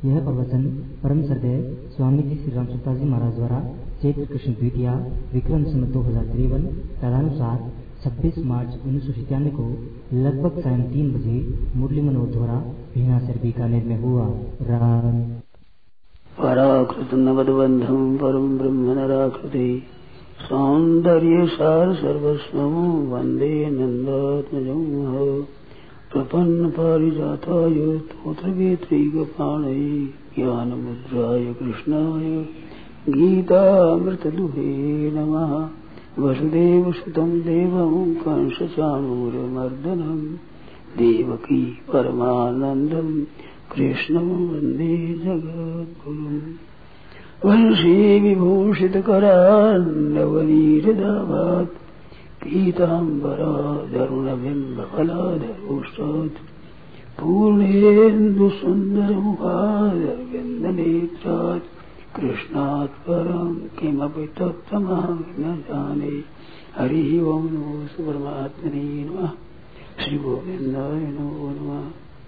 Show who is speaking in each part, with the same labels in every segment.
Speaker 1: यह प्रवचन परम श्रद्धेय स्वामी जी श्री रामसुता जी महाराज द्वारा चैत्र कृष्ण द्वितीया विक्रम संवत 2053 तदनुसार 26 मार्च 1997 को लगभग सायं 3 बजे मुरली मनोहर द्वारा भीना सर बीकानेर में हुआ। राम
Speaker 2: पराकृत नवदबंधम परम ब्रह्म नराकृति सौंदर्य सार सर्वस्वं वंदे नंदात्मजं प्रपन्न पारिजाताय स्तोत्रवेत्रैकपाणये ज्ञानमुद्राय कृष्णाय गीतामृतदुहे नमः। वसुदेवसुतं देवं कंसचाणूरमर्दनं देवकी परमानन्दं कृष्णं वन्दे जगद्गुरुम्। वंशी विभूषितकरान्नवनीरदाभात् पीताम्बरादरुणबिम्बफलाधरोष्टात् पूर्णेन्दुसुन्दरमुखादरविन्दनेत्रात् कृष्णात् परं किमपि तत्त्वमहं न जाने। हरिः ओं नमो परमात्मने नमः। श्रीगोविन्दाय नमो नमः।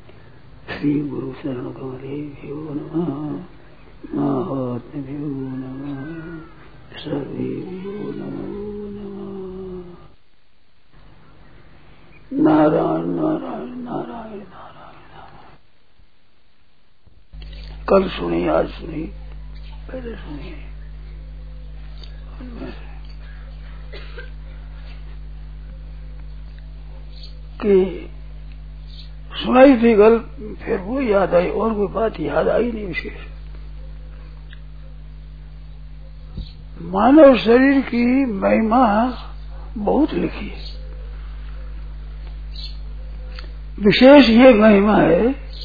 Speaker 2: श्रीगुरुचरणकमलेभ्यो नमः। महात्म्यो नमः। सर्वेभ्यो नमो नमः। नारायण नारायण नारायण नारायण। कल सुनी, आज सुनी, पहले सुनिए। कि सुनाई थी कल, फिर वो याद आई और कोई बात याद आई नहीं विशेष। मानव शरीर की महिमा बहुत लिखी है। विशेष ये महिमा है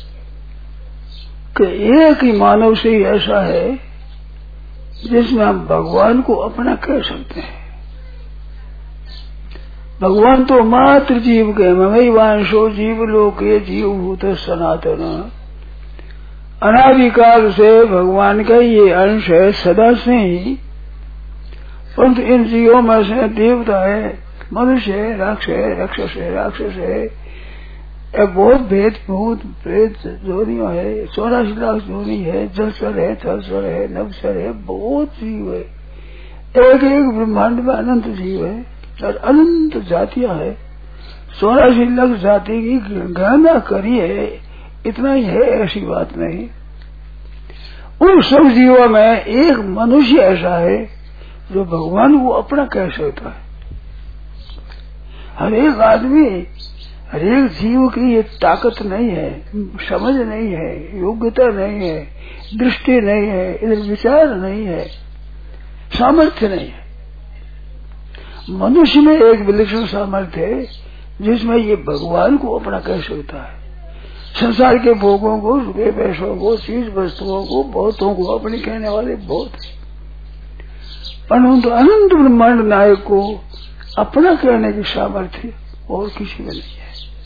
Speaker 2: कि एक ही मानव से ही ऐसा है जिसमें हम भगवान को अपना कह सकते हैं। भगवान तो मात्र जीव के ममैवांशो जीव लोके जीवभूत सनातन, अनादिकाल से भगवान का ये अंश है सदा से ही। परंतु इन जीवों में से देवता है, मनुष्य है, राक्षस है, बहुत भेद भूत प्रेत जोनियों है, 84 लाख जोनी है, जलचर है, थलचर है, नवचर है, बहुत जीव है। एक एक ब्रह्मांड में अनंत जीव है और अनंत जातियां है। 84 लाख जाति की गणना करिए, इतना ही है, ऐसी बात नहीं। उन सब जीवों में एक मनुष्य ऐसा है जो भगवान को अपना कह सकता है। हर एक आदमी, हर एक जीव की ये ताकत नहीं है, समझ नहीं है, योग्यता नहीं है, दृष्टि नहीं है, इधर विचार नहीं है, सामर्थ्य नहीं है। मनुष्य में एक विलक्षण सामर्थ्य है जिसमें ये भगवान को अपना कह सकता है। संसार के भोगों को, रुपये पैसों को, चीज वस्तुओं को, बहुतों को अपनी कहने वाले बहुत है। परंतु अनंत ब्रह्मांड नायक को अपना कहने की सामर्थ्य और किसी में नहीं है।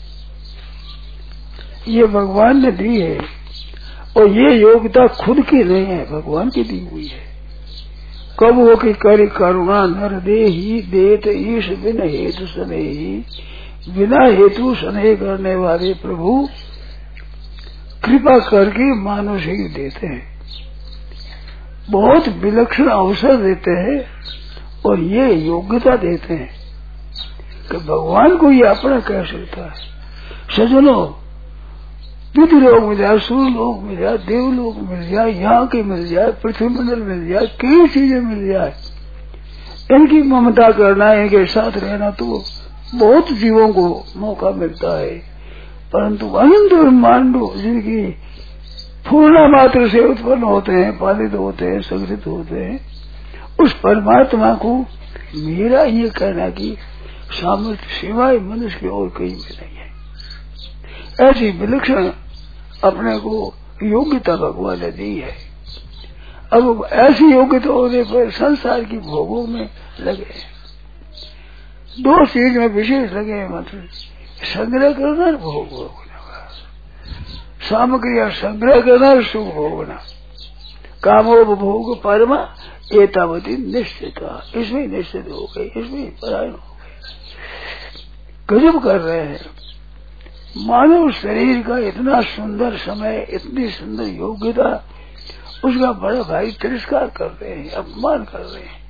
Speaker 2: ये भगवान ने दी है और ये योग्यता खुद की नहीं है, भगवान की दी हुई है। कब हो कि कर करुणा नर देहि देत ईश बिन हेतु सनेहि, बिना हेतु स्नेह करने वाले प्रभु कृपा करके मानुष ही देते हैं। बहुत विलक्षण अवसर देते हैं और ये योग्यता देते हैं कि भगवान को ये अपना कह सकता है। सजनों, विधि लोग मिल जाए, सूर्य लोग मिल जाए, देवलोक मिल जाए, यहाँ के मिल जाए, पृथ्वी मंडल मिल जाए, कई चीजें मिल जाए, इनकी ममता करना, इनके साथ रहना तो बहुत जीवों को मौका मिलता है। परंतु अनंत ब्रह्मांडों जिनकी पूर्णा मात्र से उत्पन्न होते हैं, पालित होते हैं, संग्रहित होते हैं, उस परमात्मा को मेरा ये कहना की सामर्थ्य सिवाय मनुष्य की और कहीं भी नहीं है। ऐसी विलक्षण अपने को योग्यता भगवान ने दी है। अब ऐसी योग्यता होने पर संसार की भोगों में लगे, दो चीज में विशेष लगे, मतलब संग्रह करना और भोग भोगना। सामग्री संग्रह करना और सुख भोगना। कामोपभोग परमा एतावती निश्चिता, इसमें निश्चित हो गई, इसमें परायण हो गई। गजब कर रहे हैं। मानव शरीर का इतना सुंदर समय, इतनी सुंदर योग्यता, उसका बड़ा भाई तिरस्कार कर रहे हैं, अपमान कर रहे हैं,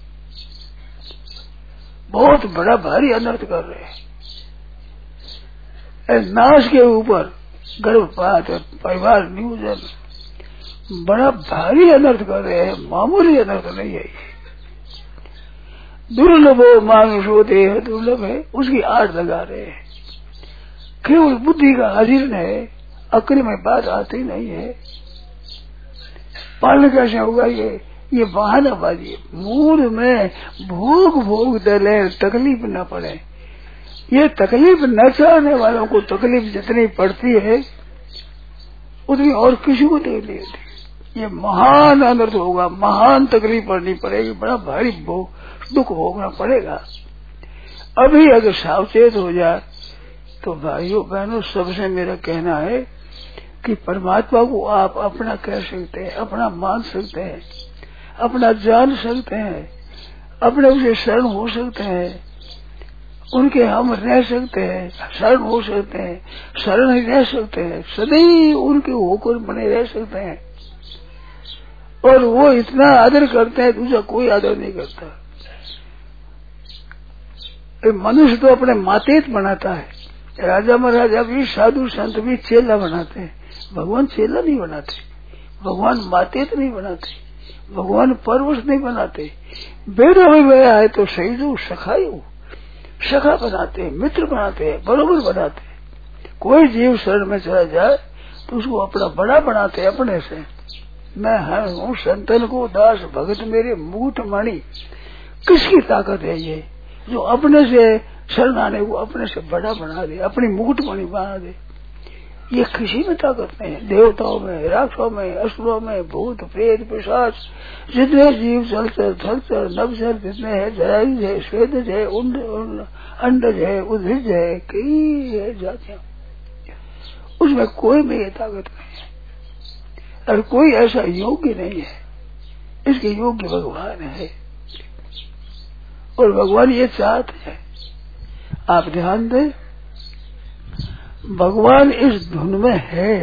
Speaker 2: बहुत बड़ा भारी अनर्थ कर रहे हैं। नाश के ऊपर गर्भपात, परिवार नियोजन, बड़ा भारी अनर्थ कर रहे हैं, मामूली अनर्थ नहीं है। दुर्लभो मानुषो देह दुर्लभ है, उसकी आड़ लगा रहे हैं। केवल बुद्धि का अजीर्ण है, अक्ल में बात आती नहीं है। पालन कैसे होगा? ये बहानाबाजी है। मूल में भोग दले, तकलीफ न पड़े। ये तकलीफ न चाहने वालों को तकलीफ जितनी पड़ती है उतनी और किसी को नहीं होती। ये महान अनर्थ होगा, महान तकलीफ पड़नी पड़ेगी, बड़ा भारी दुख भोगना पड़ेगा। अभी अगर सावचेत हो जाए तो भाइयों बहनों, सबसे मेरा कहना है कि परमात्मा को आप अपना कह सकते हैं, अपना मान सकते हैं, अपना जान सकते हैं, अपने उसे शरण हो सकते हैं, उनके हम रह सकते हैं, शरण हो सकते हैं, शरण ही रह सकते हैं, सदैव उनके होकर बने रह सकते हैं। और वो इतना आदर करते हैं, दूसरा कोई आदर नहीं करता। मनुष्य तो अपने मातेत बनाता है, राजा महाराजा भी, साधु संत भी चेला बनाते हैं। भगवान चेला नहीं बनाते, भगवान मातेत नहीं बनाते, भगवान परवश नहीं बनाते। बेटा भी गया है तो सही जो सखा बनाते हैं, मित्र बनाते हैं, बरोबर बनाते हैं। कोई जीव शरण में चला जाए तो उसको अपना बड़ा बनाते हैं अपने से। मैं हूँ संतन को दास भगत मेरे मुकुट मणि। किसकी ताकत है ये जो अपने से शरण आने को अपने से बड़ा बना दे, अपनी मुकुट मणि बना दे? ये किसी में ताकत नहीं है। देवताओं में, राक्षसों में, असुरों में, भूत प्रेत पिशाच जितने जीव चलचर थलचर नवचर जितने हैं, जरायुज है, स्वेदज है, अंडज है, उद्भिज है, कई है जातियां, उसमें कोई में ये ताकत नहीं है। और कोई ऐसा योग्य नहीं है, इसके योग्य भगवान है। और भगवान ये चाहते हैं, आप ध्यान दें, भगवान इस धुन में है,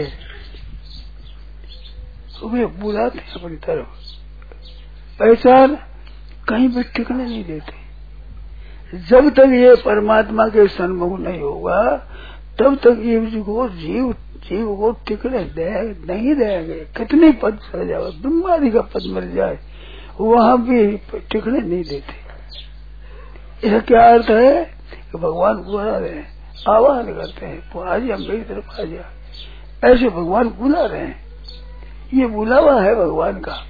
Speaker 2: वे बुलाते हैं अपनी तरफ। पहचान कहीं भी टिकने नहीं देते। जब तक ये परमात्मा के सन्मुख नहीं होगा तब तक जीव को टिकने नहीं देंगे। कितने पद चल जाए, बीमारी का पद मिल जाए, वहां भी टिकने नहीं देते। इसका क्या अर्थ है कि भगवान बुला रहे हैं, आह्वान करते हैं, तो आज हम मेरी तरफ आ जा, ऐसे भगवान बुला रहे हैं। ये बुलावा है भगवान का।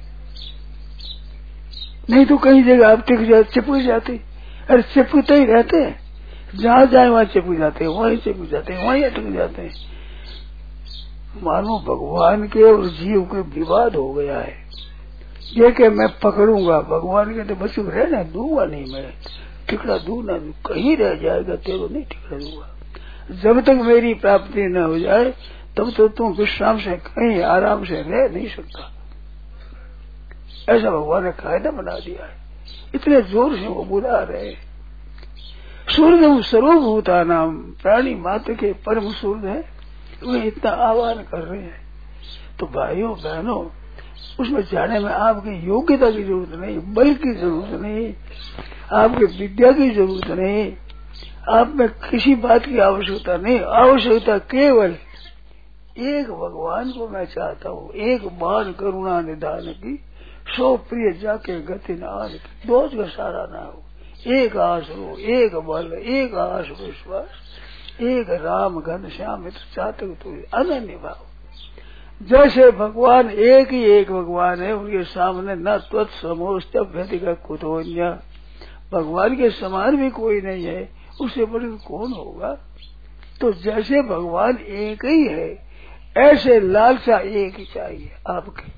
Speaker 2: नहीं तो कहीं जगह आप टिक जाते, चिपक जाते। अरे चिपकते ही रहते हैं, जहां जाए वहां चिपक जाते हैं, वहीं चिपक जाते हैं, वहीं अटक जाते हैं। मानो भगवान के और जीव के विवाद हो गया है। ये कि मैं पकड़ूंगा, भगवान के तो बच्चों रहना दूंगा नहीं, मैं टिकड़ा दू ना दू, कहीं रह जाएगा तेरे नहीं टिकड़ा दूंगा। जब तक मेरी प्राप्ति न हो जाए तब तो तुम विश्राम से कहीं आराम से रह नहीं सकता। ऐसा भगवान ने कायदा बना दिया है। इतने जोर से वो बुला रहे। सूर्य सर्वभूता नाम, प्राणी मात्र के परम सूर्य है, वे इतना आह्वान कर रहे हैं। तो भाइयों बहनों, उसमें जाने में आपकी योग्यता की जरूरत नहीं, बल की जरूरत नहीं, आपकी विद्या की जरूरत नहीं, आप में किसी बात की आवश्यकता नहीं। आवश्यकता केवल एक भगवान को मैं चाहता हूँ, एक बार करुणा निदान की, सो प्रिय जाके गति न आन की, दोष का सारा ना हो। एक आस हो, एक बल, एक आस विश्वास, एक राम घन श्याम मित्र चातक तू अनन्य भाव। जैसे भगवान एक ही एक भगवान है, उनके सामने न त्वत्समोस्त्यभ्यधिक कुतोन्य, भगवान के समान भी कोई नहीं है, उससे बड़े कौन होगा। तो जैसे भगवान एक ही है, ऐसे लालसा एक ही चाहिए आपकी।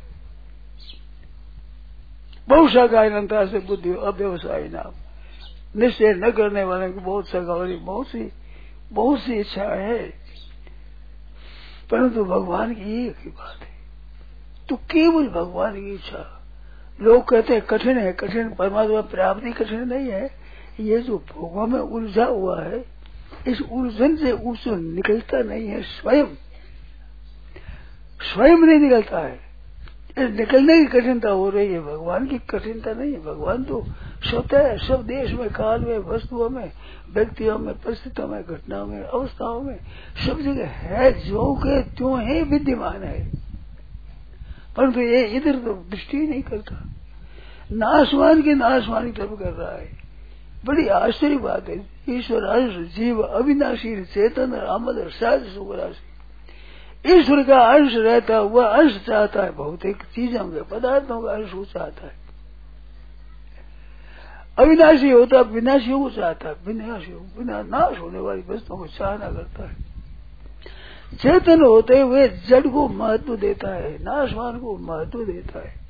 Speaker 2: बहुशा कायनता से बुद्धि अव्यवसायी नाम, निश्चय न करने वाले को बहुत सगावरी, बहुत सी इच्छा है, परंतु भगवान की एक ही बात है। तो केवल भगवान की इच्छा। लोग कहते हैं कठिन है, कठिन परमात्मा प्राप्ति कठिन नहीं है, ये जो भोगों में उलझा हुआ है इस उलझन से उससे निकलता नहीं है, स्वयं नहीं निकलता है। इस निकलने की कठिनता हो रही है, भगवान की कठिनता नहीं है। भगवान तो स्वतः है, सब देश में, काल में, वस्तुओं में, व्यक्तियों में, परिस्थितियों में, घटनाओं में, अवस्थाओं में, सब जगह है, जो के त्यों है विद्यमान है। परंतु ये इधर तो दृष्टि ही नहीं करता, नाशवान की नाशवान की तरफ कर रहा है। बड़ी आश्चर्य बात है। ईश्वर अंश जीव अविनाशी चेतन अमर सहज सुख राशि, ईश्वर का अंश रहता हुआ अंश चाहता है, भौतिक चीजों के पदार्थों का अंश चाहता है। अविनाशी होता विनाशियों को चाहता है, बिना नाश होने वाली वस्तुओं को चाहना करता है। चेतन होते हुए जड़ को महत्व देता है, नाशवान को महत्व देता है।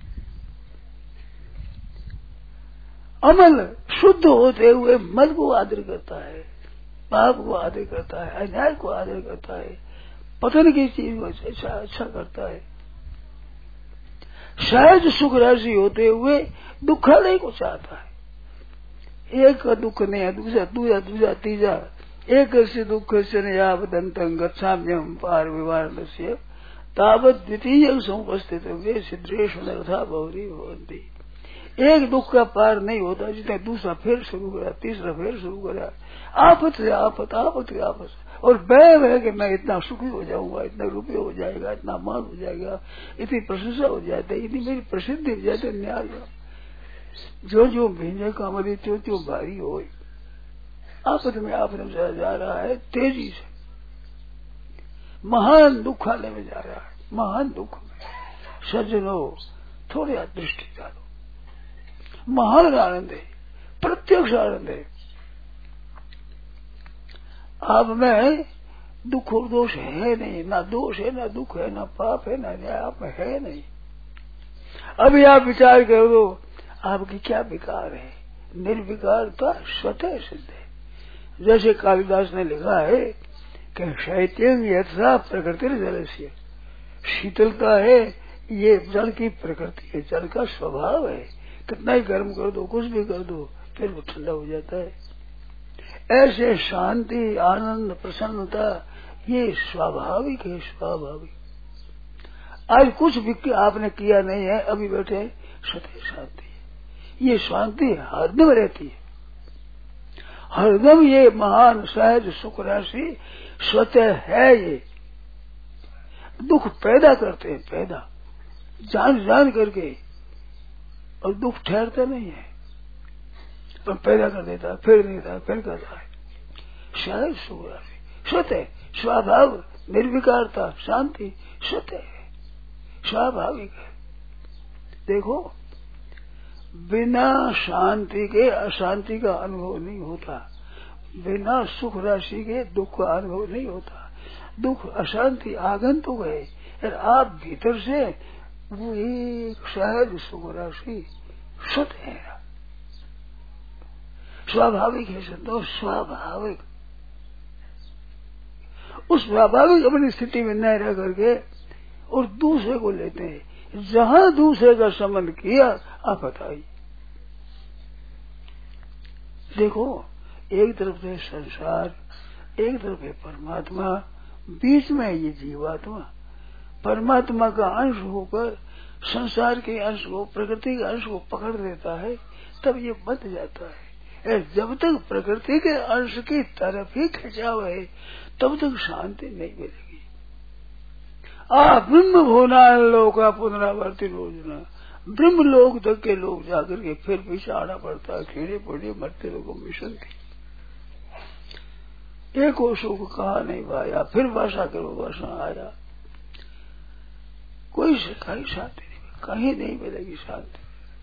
Speaker 2: अमल शुद्ध होते हुए मल को आदर करता है, पाप को आदर करता है, अन्याय को आदर करता है, पतन की चीज को अच्छा करता है। सहज सुख राशि होते हुए दुखालय को चाहता है। एक का दुख नहीं है, दूसरा तीजा, एक से दुख से नयावदंतं गच्छाम्यहं पार विवारणस्य तावत् द्वितीय समुपस्थित वे सिद्धेश नरथा बहुरी भवन्ति। एक दुख का पार नहीं होता, जितना दूसरा फिर शुरू करा, तीसरा फिर शुरू करा, आफत से आफत, आफत से आफत, और बह कि मैं इतना सुखी हो जाऊंगा, इतना रुपये हो जाएगा, इतना मान हो जाएगा, इतनी प्रशंसा हो जाती है, इतनी मेरी प्रसिद्धि हो जाती है। न्याय जो जो भेजे कामरी त्यों त्यों भारी हो, आफत में चला जा रहा है, तेजी से महान दुखालय में जा रहा है, महान दुख में। सज्जनों थोड़ी दृष्टि डालो, महान आनंद है, प्रत्यक्ष आनंद है। आप में दुख और दोष है नहीं, ना दोष है, ना दुख है, ना पाप है, ना न्याय आप में है नहीं। अभी आप विचार कर दो, आपकी क्या विकार है? निर्विकारता स्वतः सिद्ध है। जैसे कालिदास ने लिखा है कि शैत्यं यथा प्रकृति जलस्य, शीतलता है ये जल की प्रकृति है, जल का स्वभाव है। कितना ही गर्म कर दो, कुछ भी कर दो, फिर वो ठंडा हो जाता है। ऐसे शांति, आनंद, प्रसन्नता ये स्वाभाविक है, स्वाभाविक। आज कुछ भी आपने किया नहीं है, अभी बैठे स्वतः शांति है। ये शांति हरदम रहती है, हरदम ये महान सहज सुख राशि स्वतः है। ये दुख पैदा करते हैं, पैदा जान जान करके, और दुख ठहरता नहीं है, पर पैदा कर देता है, फिर देता है, फिर करता है। सहज सुख राशि स्वतः, स्वाभाव, निर्विकारता, शांति स्वतः है, स्वाभाविक है। देखो, बिना शांति के अशांति का अनुभव नहीं होता, बिना सुख राशि के दुख का अनुभव नहीं होता। दुख अशांति आगंतुक है, और आप भीतर से वो एक सहज सुख राशि स्वतः है, स्वाभाविक है। संतोष स्वाभाविक, उस स्वाभाविक अपनी स्थिति में न रह करके और दूसरे को लेते हैं। जहां दूसरे का संबंध किया आफत आई। देखो, एक तरफ है संसार, एक तरफ है परमात्मा, बीच में है ये जीवात्मा। परमात्मा का अंश होकर संसार के अंश को, प्रकृति के अंश को पकड़ लेता है, तब ये बंध जाता है। जब तक प्रकृति के अंश की तरफ ही खिंचाव है, तब तक शांति नहीं मिलेगी। ब्रह्म भुवना लोका पुनरावर्ती रोजना, ब्रह्म लोक तक के लोग जाकर के फिर पीछे आना पड़ता है। खेड़े पड़े मरते लोगों में शांति, एक सुख कहा नहीं पाया, फिर वर्षा करो, वर्षा आया, कोई कहीं शांति नहीं, कहीं नहीं मिलेगी शांति।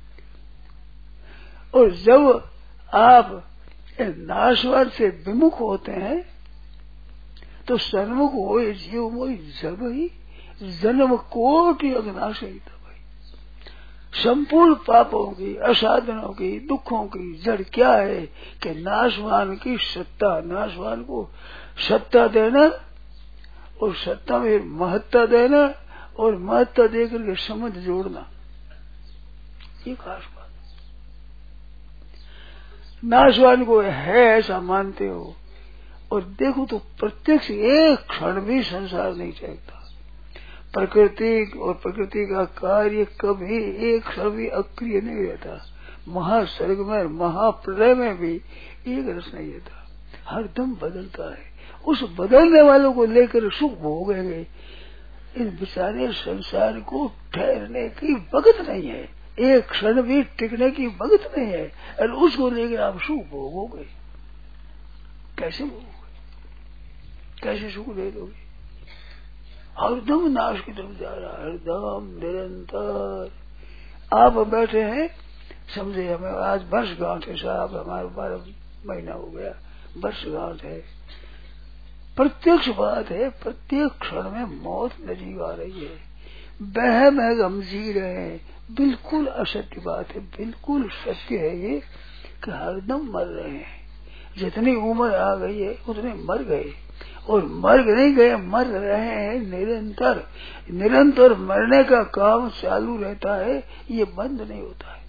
Speaker 2: और जब आप नाशवाद से विमुख होते हैं, तो सन्मुख हो जीव मोहि जब ही जन्म कोटि अग्नाशय तब ही। संपूर्ण पापों की, असाधनों की, दुखों की जड़ क्या है कि नाशवान की सत्ता, नाशवान को सत्ता देना और सत्ता में महत्ता देना और महत्ता देकर के संबंध जोड़ना, ये खास बात। नाशवान को है ऐसा मानते हो, और देखो तो प्रत्यक्ष एक क्षण भी संसार नहीं चलता। प्रकृति और प्रकृति का कार्य कभी एक क्षण भी अक्रिय नहीं रहता। महासर्ग में, महाप्रलय में भी एक रस नहीं रहता, हरदम बदलता है। उस बदलने वालों को लेकर सुख भोगेंगे। इस बेचारे संसार को ठहरने की वक्त नहीं है, एक क्षण भी टिकने की वक्त नहीं है, और उसको लेकर आप सुख भोगोगे। कैसे भोगोगे? कैसे सुख ले लोगे? हरदम नाश की तरफ जा रहा है, हरदम निरंतर। आप बैठे हैं, समझे हमें आज वर्षगांठ है साहब, हमारा 12 महीना हो गया, वर्षगांठ है। प्रत्यक्ष बात है, प्रत्येक क्षण में मौत नजीक आ रही है। बहम है, हम जी रहे हैं। बिल्कुल असत्य बात है, बिल्कुल सत्य है ये कि हरदम मर रहे हैं। जितनी उम्र आ गई है उतने मर गए, और मर नहीं गए, मर रहे हैं निरंतर। निरंतर मरने का काम चालू रहता है, ये बंद नहीं होता है।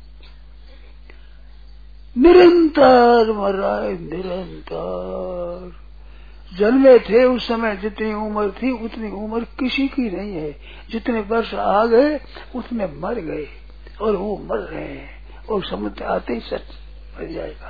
Speaker 2: निरंतर मर रहा है, निरंतर। जन्मे थे उस समय जितनी उम्र थी उतनी उम्र किसी की नहीं है। जितने वर्ष आ गए उतने मर गए, और वो मर रहे हैं, और समझ आते ही सच मर जाएगा।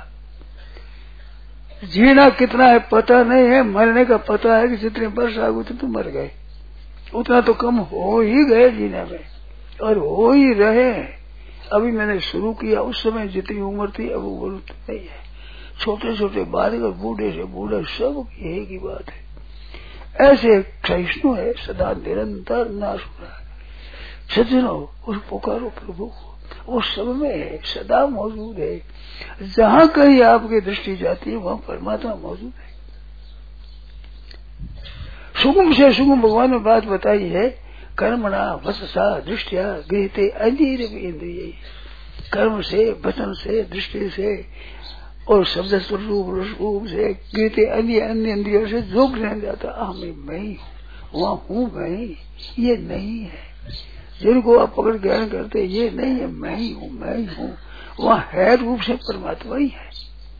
Speaker 2: जीना कितना है पता नहीं है, मरने का पता है कि जितने वर्ष आ गए उतने तो मर गए, उतना तो कम हो ही गए जीने में, और हो ही रहे। अभी मैंने शुरू किया, उस समय जितनी उम्र थी अब वो नहीं है। छोटे छोटे बालक और बूढ़े से बूढ़े सब एक ही बात है। ऐसे सहिष्णु है, सदा निरंतर नाश हो रहा है। सज्जनों, उस पुकारो प्रभु को, वो सब में है, सदा मौजूद है। जहाँ कहीं आपकी दृष्टि जाती है वहाँ परमात्मा मौजूद है। सुगम से सुगम भगवान ने बात बताई है, कर्मणा वचसा दृष्टिया गृहते अन्य इंद्रिय। कर्म से, वचन से, दृष्टि से और शब्द रूप से गृहते अन्य इंद्रियों से जो ग्रहण जाता, मैं ही हूँ, वहाँ हूँ मैं ही, ये नहीं है। जिनको आप पकड़ ग्रहण करते ये नहीं है, मैं ही हूँ, मैं ही हूँ, वहाँ है रूप से परमात्मा ही है।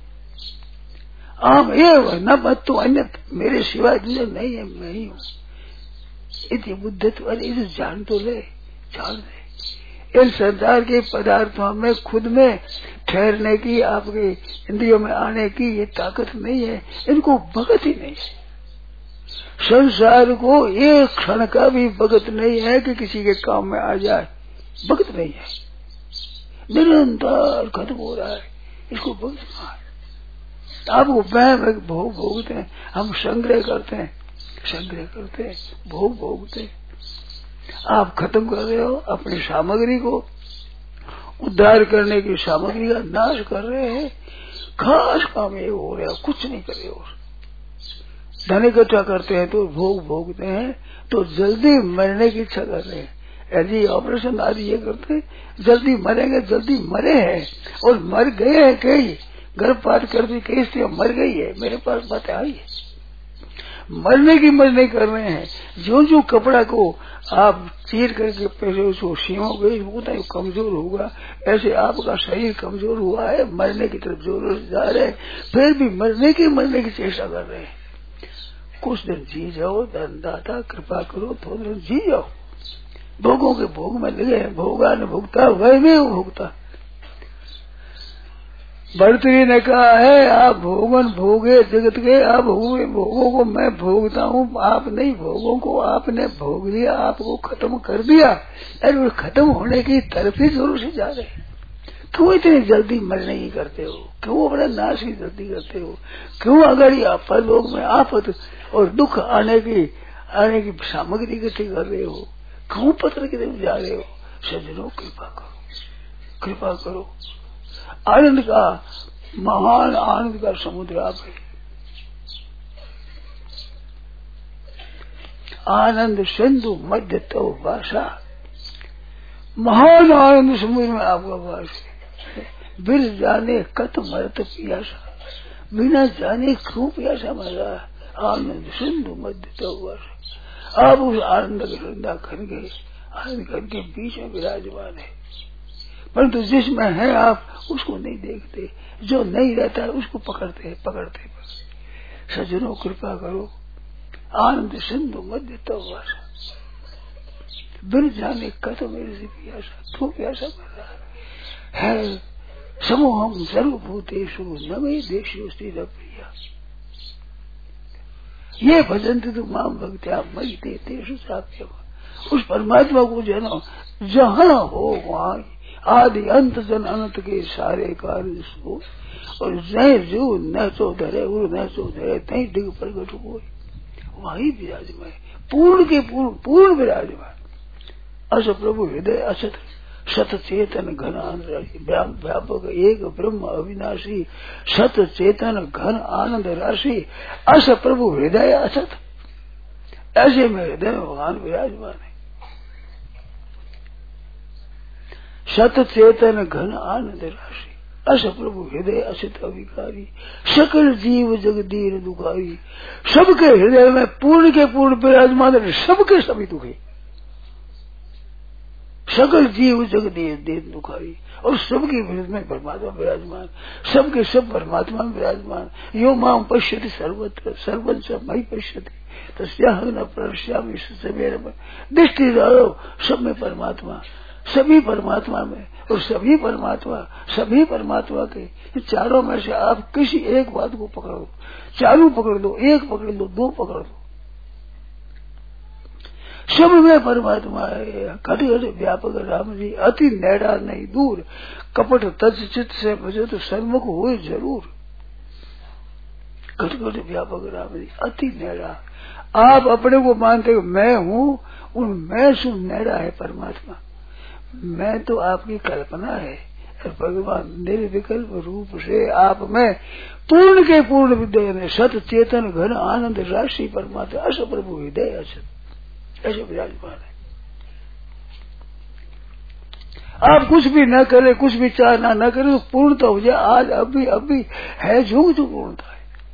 Speaker 2: आम ये न मत तो अन्य मेरे सिवाय दूसरा नहीं है, मैं ही हूँ। इतनी बुद्धत्व, अरे इसे जान तो ले, जान ले। इन संसार के पदार्थों में खुद में ठहरने की, आपके इंद्रियों में आने की ये ताकत नहीं है, इनको भगत ही नहीं है। संसार को एक क्षण का भी भगत नहीं है कि किसी के काम में आ जाए, भगत नहीं है। निरंतर खत्म हो रहा है, इसको भगत कहा है। आपको वह भोग भोगते हैं, हम संग्रह करते हैं, संग्रह करते हैं, भोग भोगते हैं। आप खत्म कर रहे हो अपनी सामग्री को, उद्धार करने की सामग्री का नाश कर रहे हैं। खास काम ये हो रहा है, कुछ नहीं कर रहे हो। धन इकट्ठा करते हैं तो भोग भोगते हैं, तो जल्दी मरने की इच्छा कर रहे हैं। यदि ऑपरेशन आदि ये करते हैं, जल्दी मरेंगे, जल्दी मरे हैं और मर गए हैं। कई गर्भपात कर दी, कई स्त्री मर गई है, मेरे पास बात आई है। मरने की मर नहीं कर रहे हैं। जो जो कपड़ा को आप चीर करके पहले उसको सीमोगे उतना ही कमजोर होगा, ऐसे आपका शरीर कमजोर हुआ है, मरने की तरफ जोरों से जा रहे हैं, फिर भी मरने की चेष्टा कर रहे हैं। कुछ दिन जी जाओ, दाता कृपा करो, थोड़े दिन जी जाओ। भोगों के भोग में लगे हैं, भोगा न भुगता वह भी भुगता। भर्तृहरि ने कहा है, आप भोगन भोगे जगत के, आप हुए भोगों को मैं भोगता हूँ, आप नहीं। भोगों को आपने भोग लिया, आपको खत्म कर दिया, अरे खत्म होने की तरफ ही जोरों से जा रहे हैं। क्यों इतनी जल्दी मरने की करते हो? क्यों अपने नाश की जल्दी करते हो? क्यों अगर ये आपद लोग में आफत और दुख आने की सामग्री इकट्ठी कर रहे हो? क्यों पत्र की तरफ जा रहे हो? सज्जनों कृपा करो, कृपा करो। आनंद का, महान आनंद का समुद्र आप है। आनंद सिंधु मध्य तो भाषा, महान आनंद समुद्र में आपका वास है। बिर जाने कत मरत पियासा, बिना जाने क्यों प्यासा मरा। आनंद सिंधु मध्य तो भाषा, आप उस आनंद के श्रद्धा करके आनंद करके बीच में विराजमान है। परंतु जिसमें है आप उसको नहीं देखते, जो नहीं रहता है उसको पकड़ते हैं, पकड़ते सज्जनों कृपा करो, आनंद सिंधु मध्य तो वासा, बिन जाने कत मेरे से प्यासा, तू प्यासा कर रहा है। समूहम सर्वभूतेषु न मे देशो स्थिर प्रिया, ये भजन तो माम भक्त्या मई तेषु साप्यम। उस परमात्मा को जानो, जहाँ हो वहाँ आदि अंत जन अनंत के सारे कार्य सो, और जय जो न सो धरे उर न सो धरे तई दिग प्रगट हो, वही विराजमान, पूर्ण के पूर्ण विराजमान। अस प्रभु हृदय असत सत चेतन घन आनंद व्यापक एक ब्रह्म अविनाशी, सत चेतन घन आनंद राशि, अस प्रभु हृदय असत, ऐसे में हृदय भगवान विराजमान है। सत चेतन घन आनंद राशि, अस प्रभु हृदय असित अविकारी, सकल जीव जगदीर दुखारी। सबके हृदय में पूर्ण के पूर्ण विराजमान है, सबके सभी दुखी, सकल जीव जगदीर दुखारी, और सबके विरुद्ध में परमात्मा विराजमान, सबके सब परमात्मा विराजमान। यो माम पश्यति सर्वत्र सर्वंच मई पश्यति तस्याहं न प्रणश्यामि समेर, दृष्टि डालो सब में परमात्मा, सभी परमात्मा में, और सभी परमात्मा के चारों में से आप किसी एक बात को पकड़ लो, चारों पकड़ लो, एक पकड़ लो, दो पकड़ लो, सब में परमात्मा है। घट घट व्यापक राम जी, अति नैड़ा नहीं दूर, कपट तज चित्त से भजो तो सन्मुख हुए जरूर। घट घट व्यापक राम जी, अति नैड़ा। आप अपने को मानते हो मैं हूँ, उन मैं से नैड़ा है परमात्मा। मैं तो आपकी कल्पना है, भगवान निर्विकल्प रूप से आप में पूर्ण के पूर्ण विद्या में सत चेतन घन आनंद राशि परमात्मा, अस प्रभु हृदय असत, ऐसे विराजमान है। आप कुछ भी न करें, कुछ भी चाहना न करें तो पूर्णता हो जाए। आज अभी है जो पूर्णता है।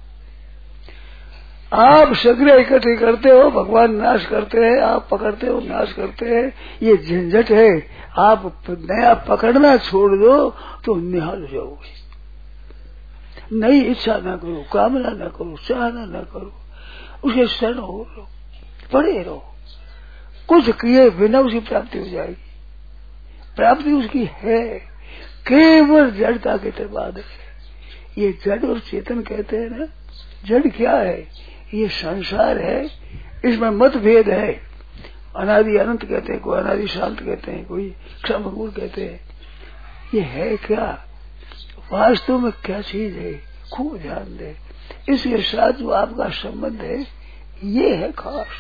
Speaker 2: आप संग्रह इकट्ठे करते हो, भगवान नाश करते हैं, आप पकड़ते हो नाश करते हैं, ये झंझट है। आप नया पकड़ना छोड़ दो तो निहाल हो जाओगे। नई इच्छा न करो, कामना न करो, चाहना न करो, उसके शरण हो लो, पड़े रहो, कुछ किए बिना उसकी प्राप्ति हो जाएगी। प्राप्ति उसकी है, केवल जड़ता के तरबाद है। ये जड़ और चेतन कहते हैं ना, जड़ क्या है? ये संसार है, इसमें मतभेद है। अनादि अनंत कहते हैं, कोई अनादि शांत कहते हैं, कोई क्षमगुण कहते हैं। ये है क्या? वास्तव में क्या चीज है? खूब ध्यान दे। इसके साथ जो आपका संबंध है ये है खास।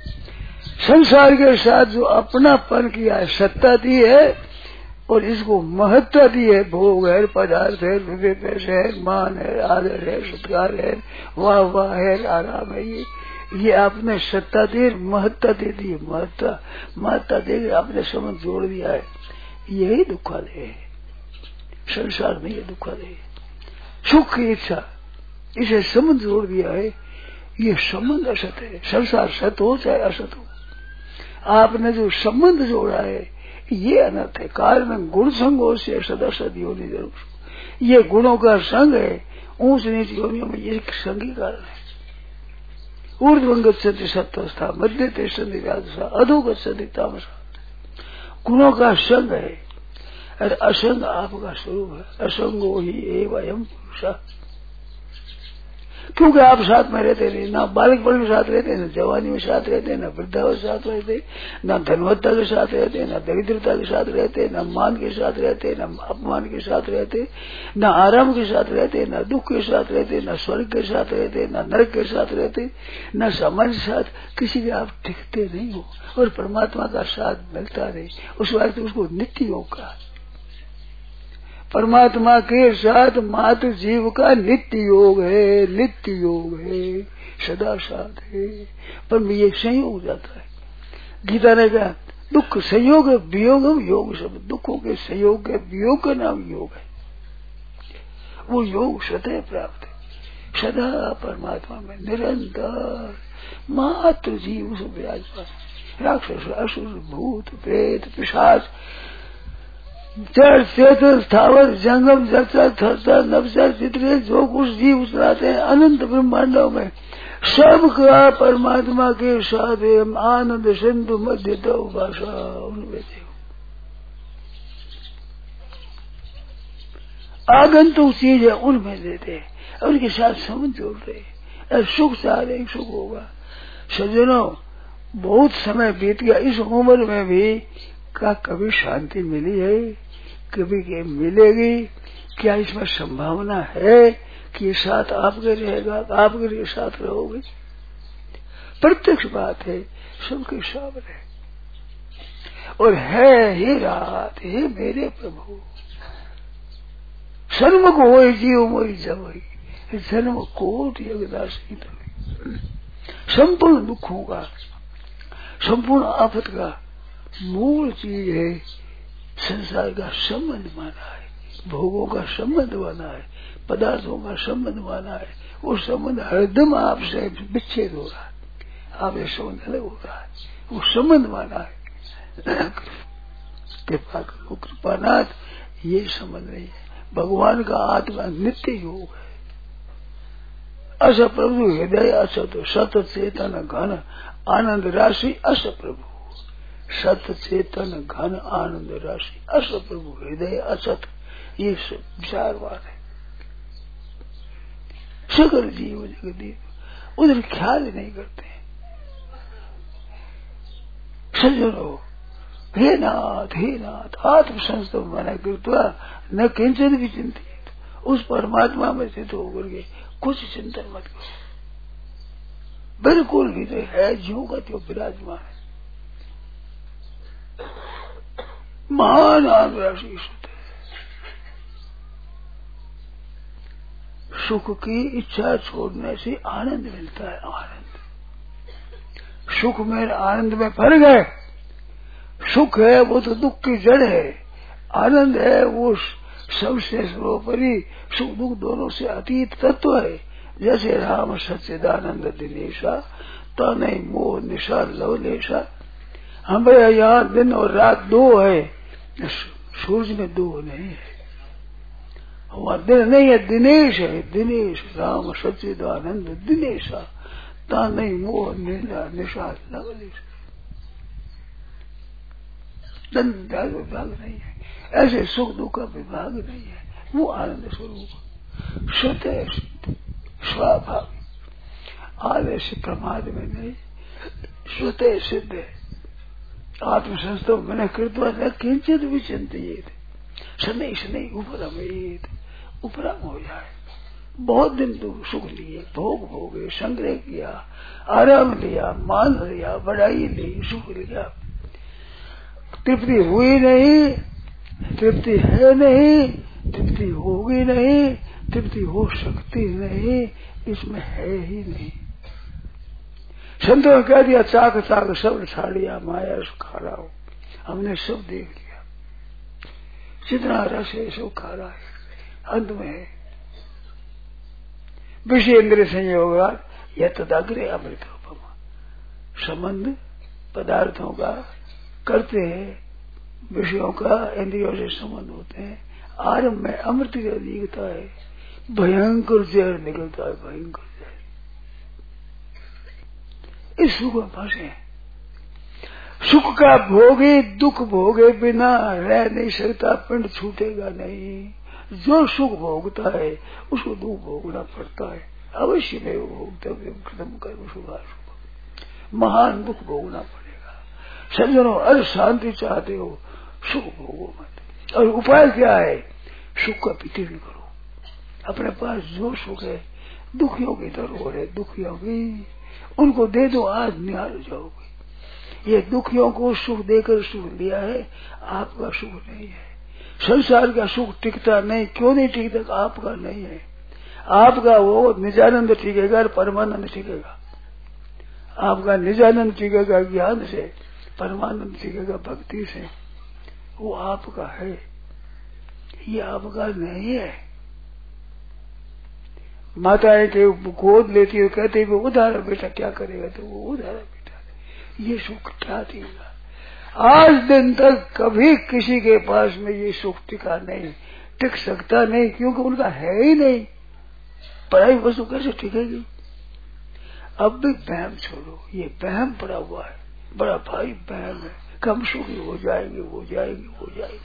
Speaker 2: संसार के साथ जो अपनापन किया है, सत्ता दी है और इसको महत्व दी है, भोग है, पदार्थ है, रुपये पैसे है, मान है, आदर है, सत्कार है, वाह वाह है, आराम है, ये आपने सत्ता दे, महत्ता दे दी, महत्ता दे आपने समझ जोड़ दिया है। यही दुखालय है संसार में। ये दुखालय है सुख की इच्छा, इसे संबंध जोड़ दिया है। ये संबंध असत है। संसार सत हो चाहे असत हो, आपने जो संबंध जोड़ा है ये अनर्थ है। काल में गुण संगों से सदा सद योनि जरूर। ये गुणों का संग है। ऊंच नीच योनियों में ये संग ही कारण है। ऊर्ध्वं गच्छति सत्वस्था, मध्य तिष्ठति राजसा, अधो गच्छति तामसा। गुणों का संग है और असंग आपका स्वरूप है। असंगो ही एव अयम पुरुषः। क्योंकि आप साथ में रहते नहीं, ना बालकपन में साथ रहते, न जवानी में साथ रहते, न वृद्धावस्था साथ रहते, न धनवत्ता के साथ रहते, न दरिद्रता के साथ रहते, न मान के साथ रहते, न अपमान के साथ रहते, न आराम के साथ रहते, न दुख के साथ रहते, न स्वर्ग के साथ रहते, न नरक के साथ रहते, न समाज के साथ किसी भी आप टिकते नहीं हो। और परमात्मा का साथ मिलता नहीं, उस वक्त उसको नित्य योग का, परमात्मा के साथ मात्र जीव का नित्य योग है, नित्य योग है, सदा साथ है। पर ये संयोग हो जाता है। गीता ने कहा दुख संयोग वियोग योग, सब दुखों के संयोग के वियोग का नाम योग है। वो योग सदैव प्राप्त है, सदा परमात्मा में निरंतर मात्र जीव से विराजमान। राक्षस असुर भूत प्रेत पिशाच जड़ चेतन स्थावर जंगम जगता थरता नवचर चित्रे जो कुछ जीव चलाते हैं अनंत ब्रह्मांडों में सबका परमात्मा के साथ आनंद सिंधु मध्य तो भाषा उनमें आगंतुक चीज है उनमें देते हैं उनके साथ संबंध जोड़ते हैं। सुख चाह रहे सुख होगा। सज्जनों बहुत समय बीत गया इस उम्र में भी क्या कभी शांति मिली है, कभी के मिलेगी? क्या इसमें संभावना है कि ये साथ आपके रहेगा, आपके लिए साथ रहोगे? प्रत्यक्ष बात है, सबके सामने और है ही रात हे मेरे प्रभु सन्मुख हो जीव मोरी जब जन्म कोट यज्ञदासी संपूर्ण दुखों का संपूर्ण आफत का मूल चीज है संसार का संबंध माना है, भोगों का संबंध माना है, पदार्थों का संबंध माना है। वो संबंध हरदम आपसे विच्छेद हो रहा है, आपसे संबंध अलग हो रहा है, वो संबंध माना है। कृपा करो कृपानाथ, ये संबंध नहीं है। भगवान का आत्मा नित्य योग है। अस प्रभु हृदय असत सत चेतन घन आनंद राशि अस प्रभु सत चेतन घन आनंद राशि अस प्रभु हृदय असत, ये विचारवान है। सकल जीव जगदीप उधर ख्याल नहीं करते। सज्जनों हे नाथ आत्मसंस्तव मना कृत्वा न किंचन भी चिंतित, उस परमात्मा में स्थित होकर के कुछ चिंतन मत करो। बिल्कुल भी तो है ज्यों का त्यों विराजमान है। महान आनंद सुख की इच्छा छोड़ने से आनंद मिलता है। आनंद सुख में आनंद में फर्क है। सुख है वो तो दुख की जड़ है, आनंद है वो सबसे सर्वोपरि सुख दुख दोनों से अतीत तत्व है। जैसे राम सच्चिदानंद दिनेशा तो नहीं मोह निशा लवलेशा। हमारे यहाँ दिन और रात दो है, सूरज में दो नहीं है। हमारा दिन नहीं है, दिनेश है। दिनेश राम सच्चिदानंद दिनेशा ता नहीं मोह निशा लवलेशा। विभाग नहीं है, ऐसे सुख दुख का विभाग नहीं है। वो आनंद स्वरूप स्वतः स्वाभाविक आदि से प्रमाद में नहीं, स्वतः सिद्ध है। आत्मसंस्तव मैंने कृत्वा न किंचित भी चिंतित शनै शनै उपरमेत, उपरम हो जाए। बहुत दिन तो सुख लिए, भोग भोगे, संग्रह किया, आराम लिया, मान लिया, बढ़ाई ली, सुख लिया, तृप्ति हुई नहीं, तृप्ति है नहीं, तृप्ति होगी नहीं, तृप्ति हो सकती नहीं, इसमें है ही नहीं। संतों ने कह दिया चाक चाक सब छाड़िया माया खा रहा हो। हमने सब देख लिया, जितना रस है सब खा रहा है। अंत में है विषय इंद्रिय संयोग यह तदाग्रे अमृत रूपमा। संबंध पदार्थों का करते हैं, विषयों का इंद्रियों से संबंध होते हैं। आरंभ में अमृत की अधिकता है, भयंकर जहर निकलता है, भयंकर जहर। इस सुख में फंसे। सुख का भोगे दुख भोगे बिना रह नहीं सकता, पिंड छूटेगा नहीं। जो सुख भोगता है उसको दुख भोगना पड़ता है, अवश्य में वो भोगता खत्म कर शुभ महान दुख भोगना पड़ेगा। सज्जनों अरे शांति चाहते हो सुख भोगो मत। और उपाय क्या है? सुख का पीछे भी करो। अपने पास जो सुख है, दुखियों की धरोहर है, दुखियों की उनको दे दो, आज निहाल जाओगे। ये दुखियों को सुख देकर सुख लिया है, आपका सुख नहीं है। संसार का सुख टिकता नहीं, क्यों नहीं टिकता? आपका नहीं है। आपका वो निजानंद टिकेगा, परमानंद टिकेगा। आपका निजानंद टिकेगा ज्ञान से, परमानंद टिकेगा भक्ति से। वो आपका है, ये आपका नहीं है। माताएं के गोद लेती है, कहते वो उधार बेटा क्या करेगा, तो वो उधार बेटा ये सुख क्या देगा? आज दिन तक कभी किसी के पास में ये सुख टिका नहीं, टिक सकता नहीं, क्योंकि उनका है ही नहीं। पराई वस्तु कैसे टिकेगी? अब भी वहम छोड़ो, ये वहम पड़ा हुआ है, बड़ा भारी वहम है। कम सुखी हो जाएंगे, हो जाएंगे, हो जाएंगे।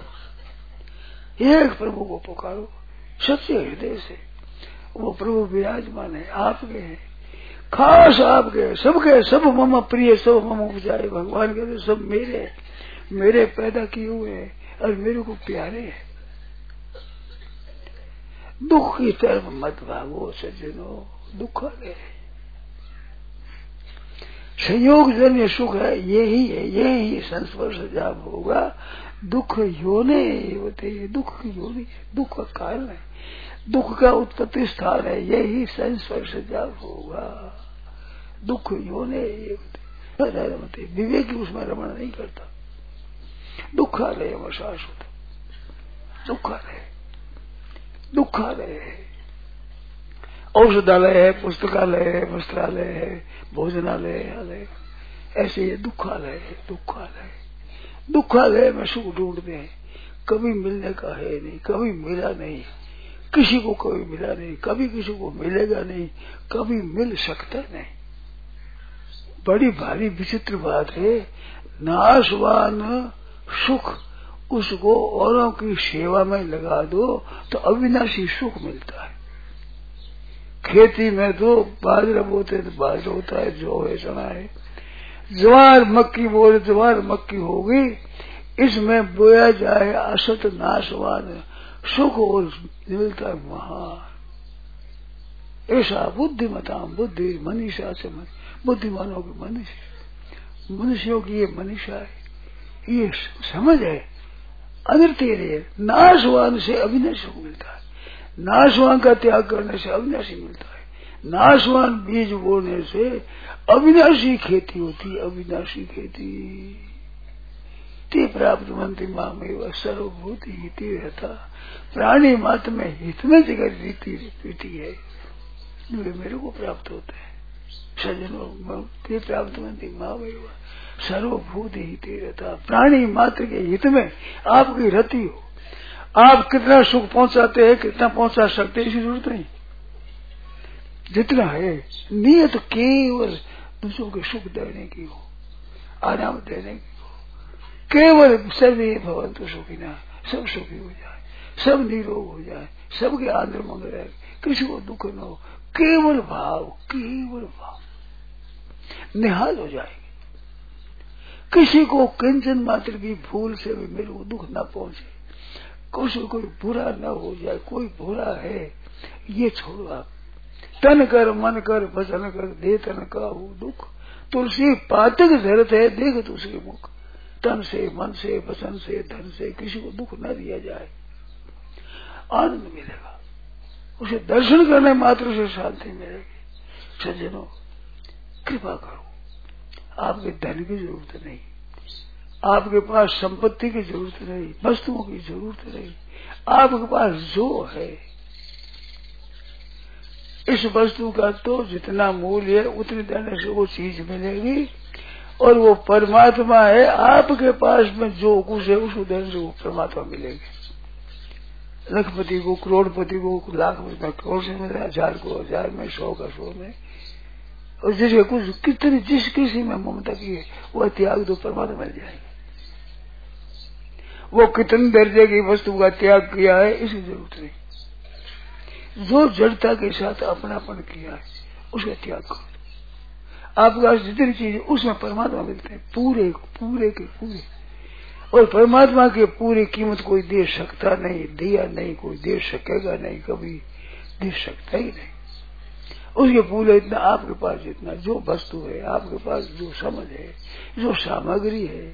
Speaker 2: एक प्रभु को पुकारो सच्चे हृदय से, वो प्रभु विराजमान है, आपके हैं, खास आपके, सबके सब मम प्रिय, सब मम उपजाए। भगवान कहते सब मेरे पैदा किए हुए हैं और मेरे को प्यारे हैं। दुख की तरफ मत भागो सज्जनों, दुख है, संयोग जन्य सुख है, यही संस्पर्श जब होगा। दुख योने होते, दुख की योनि, दुख का कारण है, दुख का उत्पत्ति स्थान है, यही संस्पर्श जब होगा। दुख योने होते, विवेकी उसमें रमण नहीं करता। दुखालय शाश्वत, दुखालय है, औषधालय है, पुस्तकालय है, वस्त्रालय है, भोजनालय है, ऐसे ये दुखालय है। दुखालय में सुख ढूंढते हैं, कभी मिलने का है नहीं, कभी मिला नहीं, किसी को कभी मिला नहीं, कभी किसी को मिलेगा नहीं, कभी मिल सकता नहीं। बड़ी भारी विचित्र बात है। नाशवान सुख उसको औरों की सेवा में लगा दो तो अविनाशी सुख मिलता है। खेती में तो बाजरा बोते तो बाजरा होता है, जौ है, चना है, ज्वार मक्की बोले ज्वार मक्की होगी। इसमें बोया जाए असत नाशवान सुख और मिलता है महान। ऐसा बुद्धिमताम बुद्धि मनीषा से बुद्धिमानों की मनुष्यों की ये मनीषा है, ये समझ है। अनिर्तेय है, नाशवान से अविनाशी सुख मिलता है, नाशवान का त्याग करने से अविनाशी मिलता है, नाशवान बीज बोने से अविनाशी खेती होती है, अविनाशी खेती। ते प्राप्त मंत्री मामेव सर्वभूति हिति रहता, प्राणी मात्र में हित में जगह रीति है, वे मेरे को प्राप्त होते हैं। सज्जनों, ते प्राप्त मंत्री मामेव सर्वभूति हिति रहता, प्राणी मात्र के हित में आपकी रति हो। आप कितना सुख पहुंचाते हैं, कितना पहुंचा सकते हैं, इसकी जरूरत नहीं। जितना है नियत केवल दूसरों के सुख देने की हो, आराम देने की हो, केवल सर्वे भवन्तु सुखिनः, सब सुखी हो जाए, सब निरोग हो जाए, सबके आंध्र मंगल रहे, किसी को दुख न हो, केवल भाव निहाल हो जाएगी। किसी को किंचन मात्र की भूल से भी मेरे को दुख न पहुंचे, कुछ कोई बुरा न हो जाए, कोई बुरा है ये छोड़ो आप। तन कर मन कर वचन कर दे तन का हो दुख, तुलसी पातक धरत है देख तुझके मुख। तन से मन से वचन से धन से किसी को दुख न दिया जाए, आनंद मिलेगा। उसे दर्शन करने मात्र से शांति मिलेगी। सज्जनों, कृपा करो, आपके धन की जरूरत नहीं, आपके पास संपत्ति की जरूरत नहीं, वस्तुओं की जरूरत नहीं, आपके पास जो है इस वस्तु का तो जितना मूल्य है उतने देने से वो चीज मिलेगी, और वो परमात्मा है। आपके पास में जो कुछ है उसको देने से वो परमात्मा मिलेगी। लखपति को, करोड़पति को लाख में करोड़ से मिल रहा है, 1000 को 1000 में, 100 का 100 में, और जिसके कुछ कितनी जिस किसी में ममता की है वह त्याग दो, परमात्मा मिल जाएगी। वो कितने दर्जे की वस्तु का त्याग किया है इसकी जरूरत नहीं। जो जड़ता के साथ अपनापन किया है उसका त्याग करो। आपके पास जितनी चीज है उसमें परमात्मा मिलते हैं, पूरे के पूरे। और परमात्मा की पूरी कीमत कोई दे सकता नहीं, दिया नहीं, कोई दे सकेगा नहीं, कभी दे सकता ही नहीं। उसके पूरे इतना आपके पास जितना जो वस्तु है, आपके पास जो समझ है, जो सामग्री है,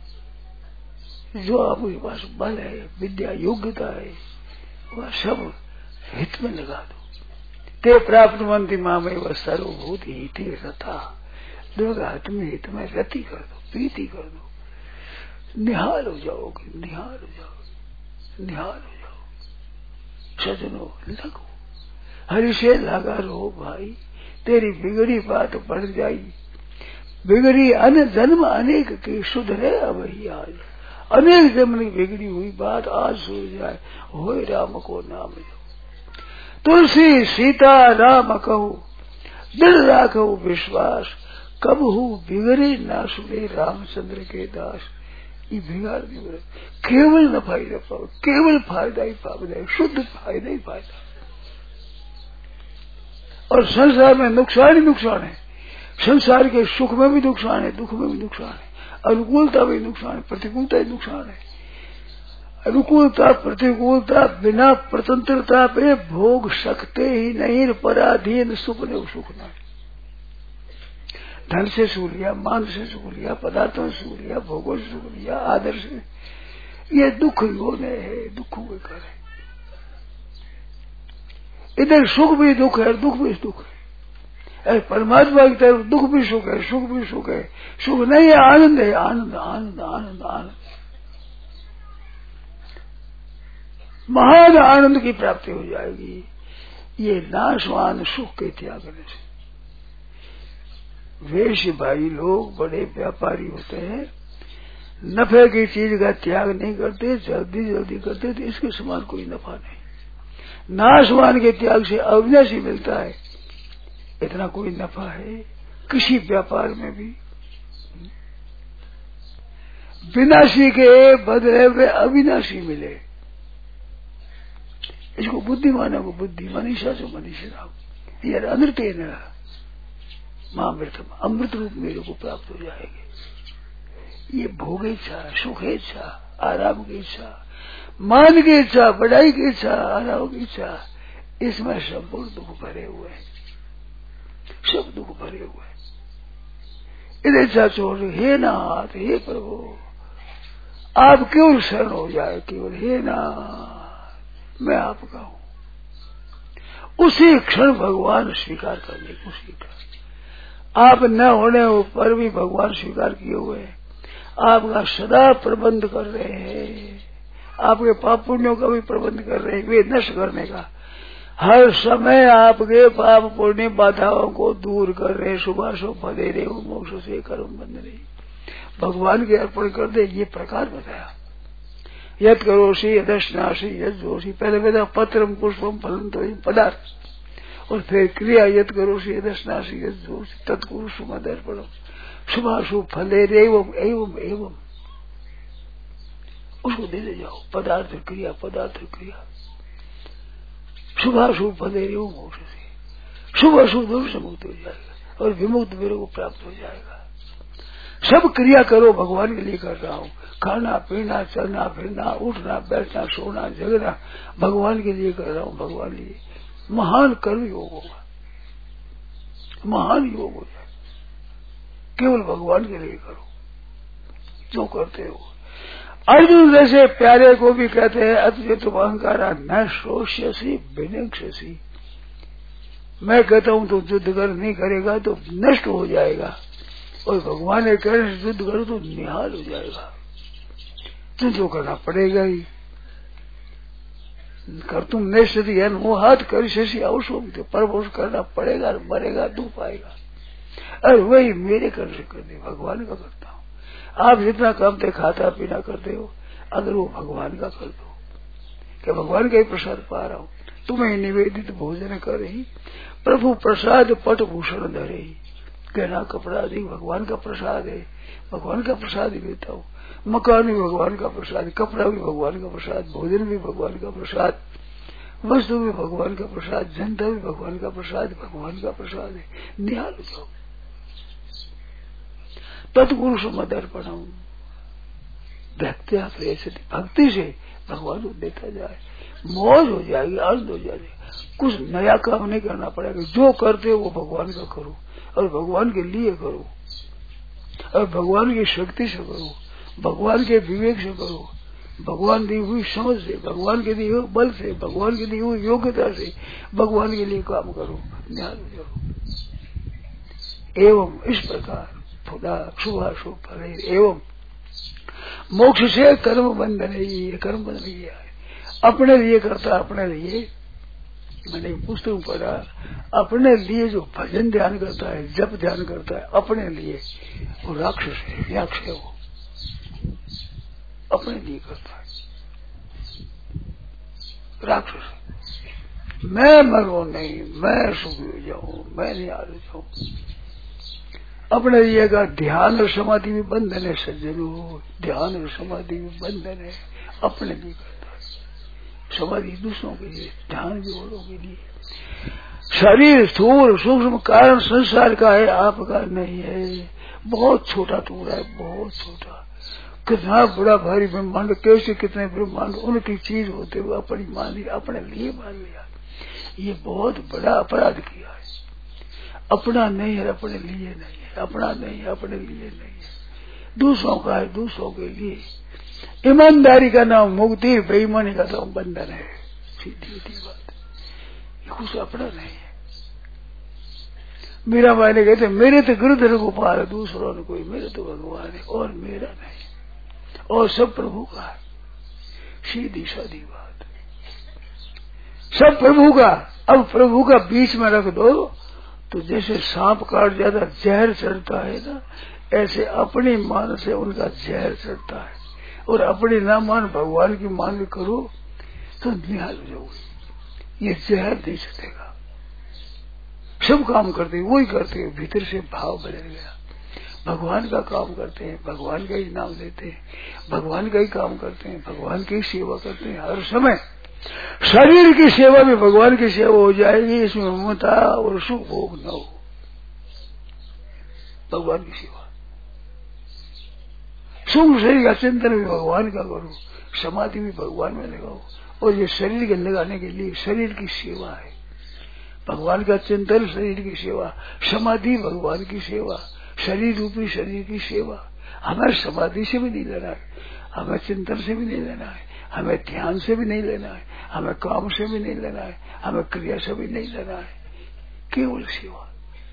Speaker 2: जो आपके पास बल है, विद्या योग्यता है, वह सब हित में लगा दो। ते प्राप्त मंत्री मामे वह सर्वभूत हिति रथा, दुर्गा हित में रति कर दो, प्रीति कर दो, निहाल हो जाओगे, निहाल हो जाओगे, निहाल हो जाओगे। सजनों, लगो हरि से लगा रहो भाई, तेरी बिगड़ी बात बढ़ जाएगी। बिगड़ी अन जन्म अनेक की सुधरे अब ही आज। अनेक जन्म की बिगड़ी हुई बात आज सुन जाए, होए राम को नाम जो। तुलसी सीता राम कहू दृढ़ राखो विश्वास, कब हूँ बिगड़े ना सुने रामचंद्र के दास। ये बिगाड़ नहीं, केवल नफा ही नफा, केवल फायदा ही फायदा है, शुद्ध फायदा ही फायदा। और संसार में नुकसान ही नुकसान है। संसार के सुख में भी नुकसान है, दुख में भी नुकसान है, अनुकूलता भी नुकसान है, प्रतिकूलता ही नुकसान है। अनुकूलता प्रतिकूलता बिना स्वतंत्रता पे भोग सकते ही नहीं, पराधीन सुख ने सुख नहीं। धन से सुख लिया, मान से सुख लिया, पदार्थों से सुख लिया, भोगों से सुख लिया, आदर से, ये दुख योने है, दुखों के घर है। इधर सुख भी दुख है, दुख भी दुख है। परमात्मा की तरफ दुख भी सुख है, सुख भी सुख है। सुख नहीं है, आनंद है, आनंद आनंद आनंद आनंद। महान आनंद की प्राप्ति हो जाएगी ये नाशवान सुख के त्यागने से। वैश्य भाई लोग बड़े व्यापारी होते हैं, नफे की चीज का त्याग नहीं करते, जल्दी जल्दी करते, तो इसके समान कोई नफा नहीं। नाशवान के त्याग से अविनाशी मिलता है, इतना कोई नफा है किसी व्यापार में भी। विनाशी के बदले में अविनाशी मिले, इसको बुद्धिमानों को बुद्धि, मनीषा से मनीषी राम। यार अमृत महामृतम, अमृत रूप मेरे को प्राप्त हो जाएगी। ये भोग इच्छा, सुख इच्छा, आराम की इच्छा, मान की इच्छा, बढ़ाई की इच्छा, आराम की इच्छा, इसमें संपूर्ण दुख भरे हुए हैं, सब दुख भरे हुए हैं। इधर इच्छा छोड़, हे नाथ, हे प्रभु, आप केवल शरण हो जाए, केवल हे नाथ मैं आपका हूं। उसी क्षण भगवान स्वीकार करने को सीखा। आप न होने पर भी भगवान स्वीकार किए हुए हैं, आपका सदा प्रबंध कर रहे हैं, आपके पाप पुण्यों का भी प्रबंध कर रहे हैं, वे नष्ट करने का। हर समय आपके पाप पुण्य बाधाओं को दूर कर रहे, शुभाशुभ फले रहे, मोक्ष से कर्म बंध रहे, भगवान के अर्पण कर दे। ये प्रकार बताया, यद करोषि यदश्नासी यद जोशी। पहले बताया पत्रम पुष्पम फलम तो पदार्थ, और फिर क्रिया यद करोषि यदश्नासी यद जोशी तत्कुरु सुमदर्पणम शुभाशुभ फले एवं एवं एवं। उसको दे जाओ, पदार्थ क्रिया, पदार्थ क्रिया, शुभाशुभ फले एवं मोक्ष से। शुभ अशुभ दोनों से मुक्त हो जाएगा और विमुक्त मेरे को प्राप्त हो जाएगा। सब क्रिया करो, भगवान के लिए कर रहा हूँ। खाना पीना, चलना फिरना, उठना बैठना, सोना जगना, भगवान के लिए कर रहा हूँ, भगवान के लिए। महान कर्म योग होगा, महान योग हो जाए। केवल भगवान के लिए करो जो करते हो। अर्जुन जैसे प्यारे को भी कहते हैं, अतः तुम अहंकारा न शोष्यसी विनक्षसी। मैं कहता हूं तो युद्ध कर, नहीं करेगा तो नष्ट हो जाएगा, और भगवान ने कह रहे युद्ध करो तो निहाल हो जाएगा। तुम जो करना पड़ेगा ही। कर तुम नेष्टि है वो हाथ कर शशि अवश्य परवोश करना पड़ेगा, मरेगा तू पाएगा। अरे वही मेरे कर से कर दे, भगवान का करता हूँ। आप जितना काम थे खाता पीना करते हो, अगर वो भगवान का कर दो, क्या भगवान का ही प्रसाद पा रहा हूँ। तुम्हें निवेदित भोजन कर ही प्रभु प्रसाद पट भूषण धरे ही। गहना कपड़ा आदि भगवान का प्रसाद है, भगवान का प्रसाद ही देता हूँ। मकान भी भगवान का प्रसाद, कपड़ा भी भगवान का प्रसाद, भोजन भी भगवान का प्रसाद, वस्तु भी भगवान का प्रसाद, जनता भी भगवान का प्रसाद, भगवान का प्रसाद है। निहाल हो जाओ। तत्पुरुष मदर्पणम भक्त्या प्रेषति। भक्ति से भगवान को देता जाए, मौज हो जाएगी, आनंद हो जाएगी। कुछ नया काम नहीं करना पड़ेगा, जो करते हो वो भगवान का करो और भगवान के लिए करो और भगवान की शक्ति से करो, भगवान के विवेक से करो, भगवान दी हुई समझ से, भगवान के दिए हुए बल से, भगवान की दी हुई योग्यता से भगवान के लिए काम करो, ध्यान करो। एवं इस प्रकार शुभाशुभ फले एवं मोक्ष से कर्म बंधन है। ये कर्म बंधन किया है, अपने लिए करता, अपने लिए मैंने एक पुस्तक पढ़ा, अपने लिए जो भजन ध्यान करता है, जप ध्यान करता है अपने लिए, वो राक्षस है, यक्ष है, वो अपने लिए करता है, राक्षस है। मैं मरो नहीं, मैं सुखी हो जाऊं, मैं नहीं आगे जाऊं। अपने लिए का ध्यान और समाधि में बंधन है सज्जनों, ध्यान और समाधि में बंधन है, अपने लिए करता है। समाधि दूसरों के लिए, ध्यान भी औरों के लिए। शरीर स्थूल सूक्ष्म कारण संसार का है, आपका नहीं है। बहुत छोटा टुकड़ा है, बहुत छोटा। कितना बड़ा भारी ब्रह्मांड, कैसे कितने ब्रह्मांड उनकी चीज होते हुए अपनी मान लिया, अपने लिए मान लिया। ये बहुत बड़ा अपराध किया है। अपना नहीं है, अपने लिए नहीं है, अपना नहीं है, अपने लिए नहीं है, दूसरों का है, दूसरों के लिए। ईमानदारी का नाम मुक्ति, बेईमानी का नाम बंधन है। सीधी सीधी बात, ये कुछ अपना नहीं है। मीरा भाई ने कहते मेरे तो गिरधर गोपाल है, दूसरों ने कोई, मेरे तो भगवान है और मेरा नहीं, और सब प्रभु का है। सीधी सादी बात, सब प्रभु का। अब प्रभु का बीच में रख दो तो जैसे सांप काट जाता जहर चढ़ता है ना, ऐसे अपनी मान से उनका जहर चढ़ता है। और अपनी ना मान भगवान की मान करो तो निहाल हो जाओगे, ये जहर नहीं चलेगा। सब काम करते हैं, वही करते हैं, भीतर से भाव बदल गया। भगवान का काम करते हैं, भगवान का ही नाम लेते हैं, भगवान का ही काम करते हैं, भगवान की सेवा करते हैं। हर समय शरीर की सेवा में भगवान की सेवा हो जाएगी, इसमें ममता और सुख भोग न हो। भगवान की सेवा, सुख शरीर का चिंतन भी भगवान का करो, समाधि भी भगवान में लगाओ। और ये शरीर के लगाने के लिए शरीर की सेवा है। भगवान का चिंतन, शरीर की सेवा, समाधि भगवान की सेवा, शरीर रूपी शरीर की सेवा। हमें समाधि से भी नहीं लेना है, हमें चिंतन से भी नहीं लेना है, हमें ध्यान से भी नहीं लेना है, हमें काम से भी नहीं लेना है, हमें क्रिया से भी नहीं लेना है, केवल सेवा।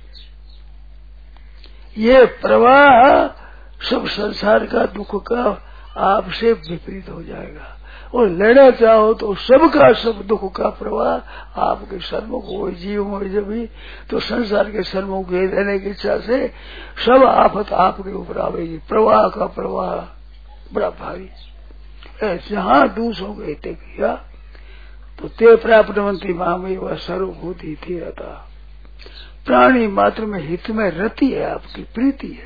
Speaker 2: ये प्रवाह सब संसार का दुख का आपसे विपरीत हो जाएगा। और लेना चाहो तो सबका सब दुख का प्रवाह आपके सन्मुख हो, जीव हो जब भी तो संसार के सन्मुख लेने की इच्छा से सब आफत आपके ऊपर आवेगी। प्रवाह का प्रवाह बड़ा भारी। जहां दूसरों को हित किया तो ते प्राप्तवंती मां में वह सर्वभूति थी रहता। प्राणी मात्र में हित में रति है, आपकी प्रीति है।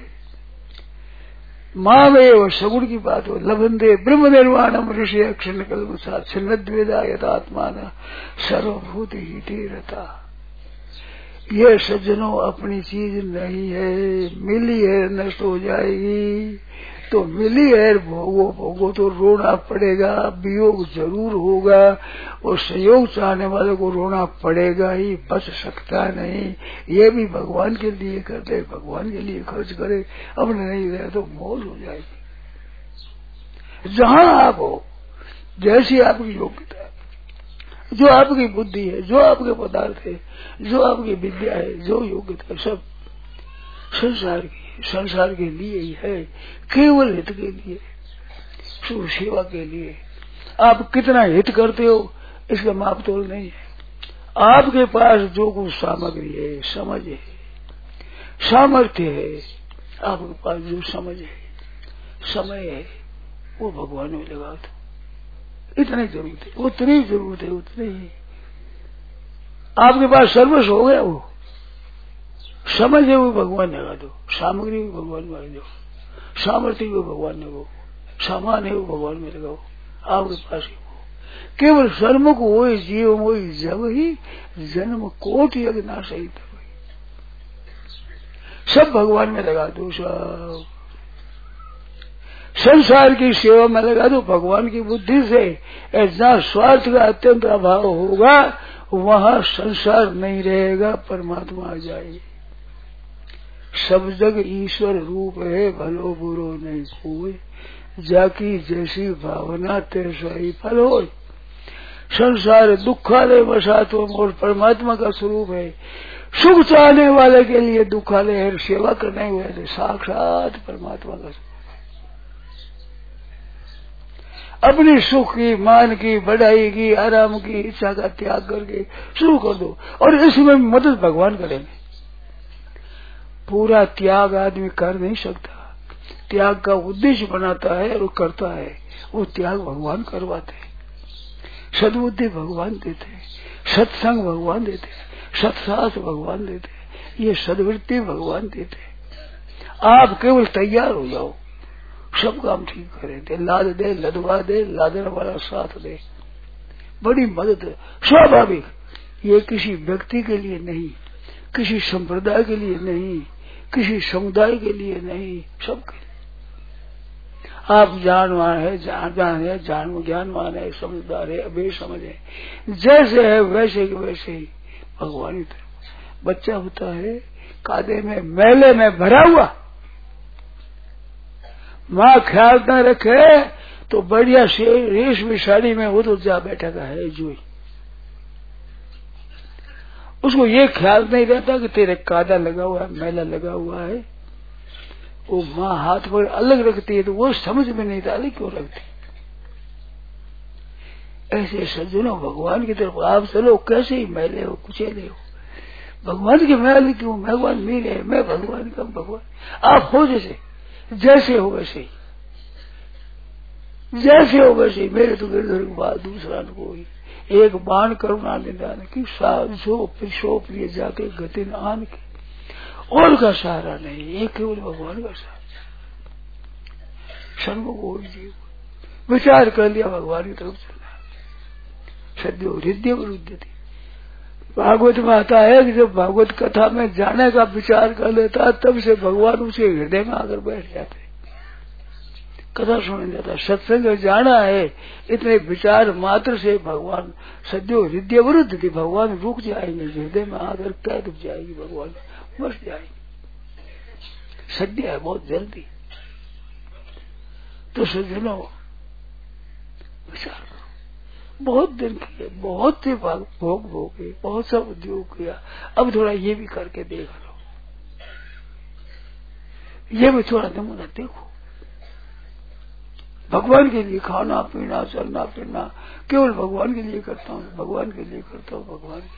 Speaker 2: माँ में वो सगुण की बात हो, लभंदे ब्रह्म निर्वाणम ऋषि अक्षण कल्म साथ छिन्नद्वेदा यथात्मान सर्वभूत ही रहता। ये सज्जनों अपनी चीज नहीं है, मिली है नष्ट हो जाएगी। तो मिली है भोगो तो रोना पड़ेगा, वियोग जरूर होगा। और सहयोग चाहने वाले को रोना पड़ेगा ही, बच सकता नहीं। ये भी भगवान के लिए करते, भगवान के लिए खर्च करे, अपने नहीं रहे तो मौज हो जाएगी। जहां आप हो, जैसी आपकी योग्यता है, जो आपकी बुद्धि है, जो आपके पदार्थ है, जो आपकी विद्या है, जो योग्यता है, सब संसार के लिए ही है, केवल हित के लिए, शुभ सेवा के लिए। आप कितना हित करते हो इसका मापतोल नहीं है। आपके पास जो कुछ सामग्री है, समझ है, सामर्थ्य है, आपके पास जो समझ है, समय है, वो भगवान में लगा दो। इतनी जरूरत है, उतनी जरूरत है, उतनी ही। आपके पास सर्वस्व हो गया, वो समझ है वो भगवान ने लगा दो, सामग्री भी भगवान में लगा दो, सामर्थ्य भी भगवान ने, वो सामान है वो भगवान में लगाओ। आपके पास ही वो केवल सर्वमुख हो, जीव हो, जब ही जन्म कोटि यज्ञ ना सही तब सब भगवान में लगा दो। सब संसार की सेवा में लगा दो भगवान की बुद्धि से। जहाँ स्वार्थ का अत्यंत अभाव होगा वहां संसार नहीं रहेगा, परमात्मा आ जाएगी। सब जग ईश्वर रूप है, भलो बुरो नहीं कोई, जाकी जैसी भावना तैसा ही फल हो। संसार दुखालय वसात्वम, और परमात्मा का स्वरूप है। सुख चाहने वाले के लिए दुखालय है, सेवा करने वाले साक्षात परमात्मा का स्वरूप। अपनी सुख की, मान की, बढ़ाई की, आराम की इच्छा का त्याग करके शुरू कर दो, और इसमें मदद भगवान करेंगे। पूरा त्याग आदमी कर नहीं सकता, त्याग का उद्देश्य बनाता है और करता है, वो त्याग भगवान करवाते, सद्बुद्धि भगवान देते, सत्संग भगवान देते, सत्शास्त्र भगवान देते, ये सद्वृत्ति भगवान देते। आप केवल तैयार हो जाओ, सब काम ठीक करे दे, लाद दे, लदवा दे, लादने वाला साथ दे, बड़ी मदद स्वाभाविक। ये किसी व्यक्ति के लिए नहीं, किसी संप्रदाय के लिए नहीं, किसी समुदाय के लिए नहीं, सबके लिए। आप जानवान है, जान है, ज्ञानवान है, समझदार है, बेसमझ है, जैसे है वैसे के वैसे ही भगवान ही तरफ। बच्चा होता है कादे में मेले में भरा हुआ, माँ ख्याल न रखे तो बढ़िया से रेशमी साड़ी में वो तो जा बैठा का है जोई, उसको ये ख्याल नहीं रहता कि तेरे कादा लगा हुआ है, मेला लगा हुआ है। वो माँ हाथ पर अलग रखती है तो वो समझ में नहीं था क्यों रखती। ऐसे सज्जनों भगवान की तरफ आप चलो, कैसे ही मैले हो, कुचेले हो, भगवान के महल क्यों, भगवान मेरे, मैं भगवान का, भगवान आप हो जैसे हो वैसे ही, जैसे हो वैसे ही। मेरे तो गिरधर के बाद दूसरा कोई, एक बाण करुणा निदान की, सो प्रिय जाके गति न आन के, और का सहारा नहीं, ये केवल भगवान का सहारा। सर्व को जीव विचार कर लिया, भगवान की तरफ चलना, सद्यो हृदय विरुद्ध थी। भागवत में आता है कि जब भागवत कथा में जाने का विचार कर लेता तब से भगवान उसे हृदय में आकर बैठ जाते, कथा सुन जाता। सत्संग जाना है, इतने विचार मात्र से भगवान सद्यो हृदय विरुद्ध थी, भगवान रुक जाएंगे, हृदय में आकर कैद जाएगी, भगवान बस जाएंगे। सद्य है बहुत जल्दी। तो सज्जनों विचार करो, बहुत दिन किए, बहुत से भोग भोगे, बहुत सब उद्योग किया, अब थोड़ा ये भी करके देख लो, ये भी थोड़ा नमूना देखो। भगवान के लिए खाना पीना, चलना फिरना केवल भगवान के लिए करता हूँ, भगवान के लिए करता हूँ, भगवान के लिए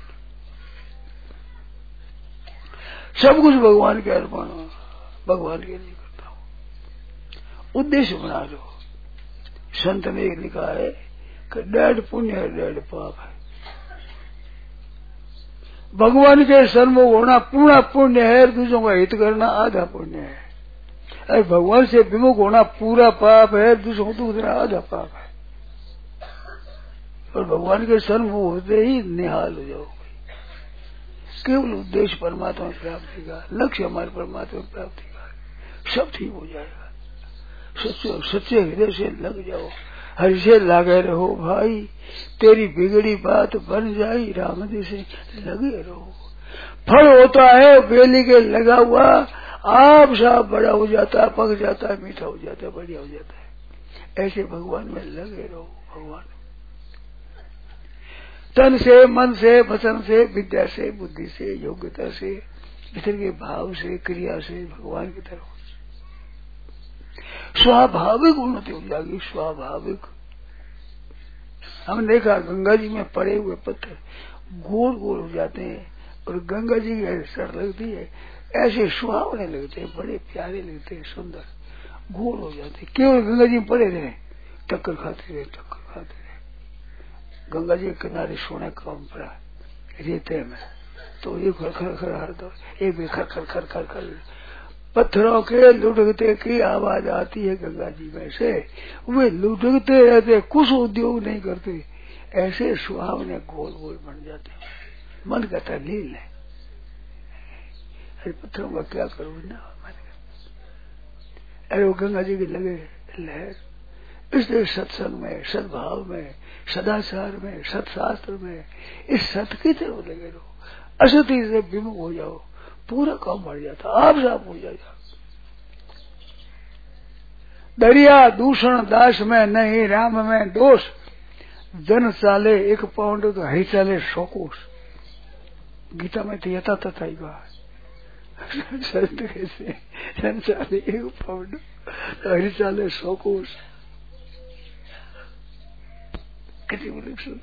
Speaker 2: सब कुछ भगवान के अर्पण, भगवान के लिए करता हूँ। उद्देश्य बना लो। संत ने लिखा है कि 1.5 पुण्य है, 1.5 पाप है। भगवान के सन्मुख होना पूरा पुण्य है, दूसरों का हित करना आधा पुण्य है। अरे भगवान से विमुख होना पूरा पाप है, दूसरों को दुख देना आधा पाप है। और भगवान के सन्मुख होते ही निहाल हो जाओगे। केवल उद्देश्य परमात्मा प्राप्ति का, लक्ष्य हमारे परमात्मा प्राप्ति का, सब ठीक हो जाएगा। सच्चे हृदय से लग जाओ, हरि से लगे रहो भाई, तेरी बिगड़ी बात बन जाई, राम जी से लगे रहो। फल होता है बेली के लगा हुआ, आप साफ बड़ा हो जाता है, पक जाता है, मीठा हो जाता है, बढ़िया हो जाता है। ऐसे भगवान में लगे रहो। भगवान तन से, मन से, वचन से, विद्या से, बुद्धि से, योग्यता से, भीतर के भाव से, क्रिया से भगवान की तरफ स्वाभाविक उन्नति हो जाएगी। स्वाभाविक हमने देखा गंगा जी में पड़े हुए पत्थर गोल गोल हो जाते हैं, और गंगा जी की सर लगती है, ऐसे सुहावने लगते हैं, बड़े प्यारे लगते हैं, सुंदर गोल हो जाते हैं। केवल गंगा जी में पड़े रहे, टक्कर खाते रहे, टक्कर खाते रहे। गंगा जी के किनारे सोने का पड़ा रेते में, तो ये खर खर खर हरदम एक भी खर खर खर खर खर पत्थरों के लुढ़कते की आवाज आती है गंगा जी में से। वे लुढ़कते रहते, कुछ उद्योग नहीं करते, ऐसे सुहावने गोल गोल बन जाते। मन कहता लील है, अरे पत्थरों का क्या करूं ना, अरे वो गंगा जी की लगे लहर। इसलिए सत्संग में, सद्भाव में, सदाचार में, सत्शास्त्र में, इस सत की तरफ लगे रहो। असती से विमुख हो जाओ, पूरा काम बढ़ जाता, आप साफ हो जाएगा। दरिया दूषण दास में नहीं, राम में दोष। जन चाले 1 पाउंड तो हरि चाले 100 कोस। गीता में तो यथा तथा ही बात। संत कैसे जन चाले 1 पाउंड तो हरि चाले 100 कोस। किसी बोले शुद्ध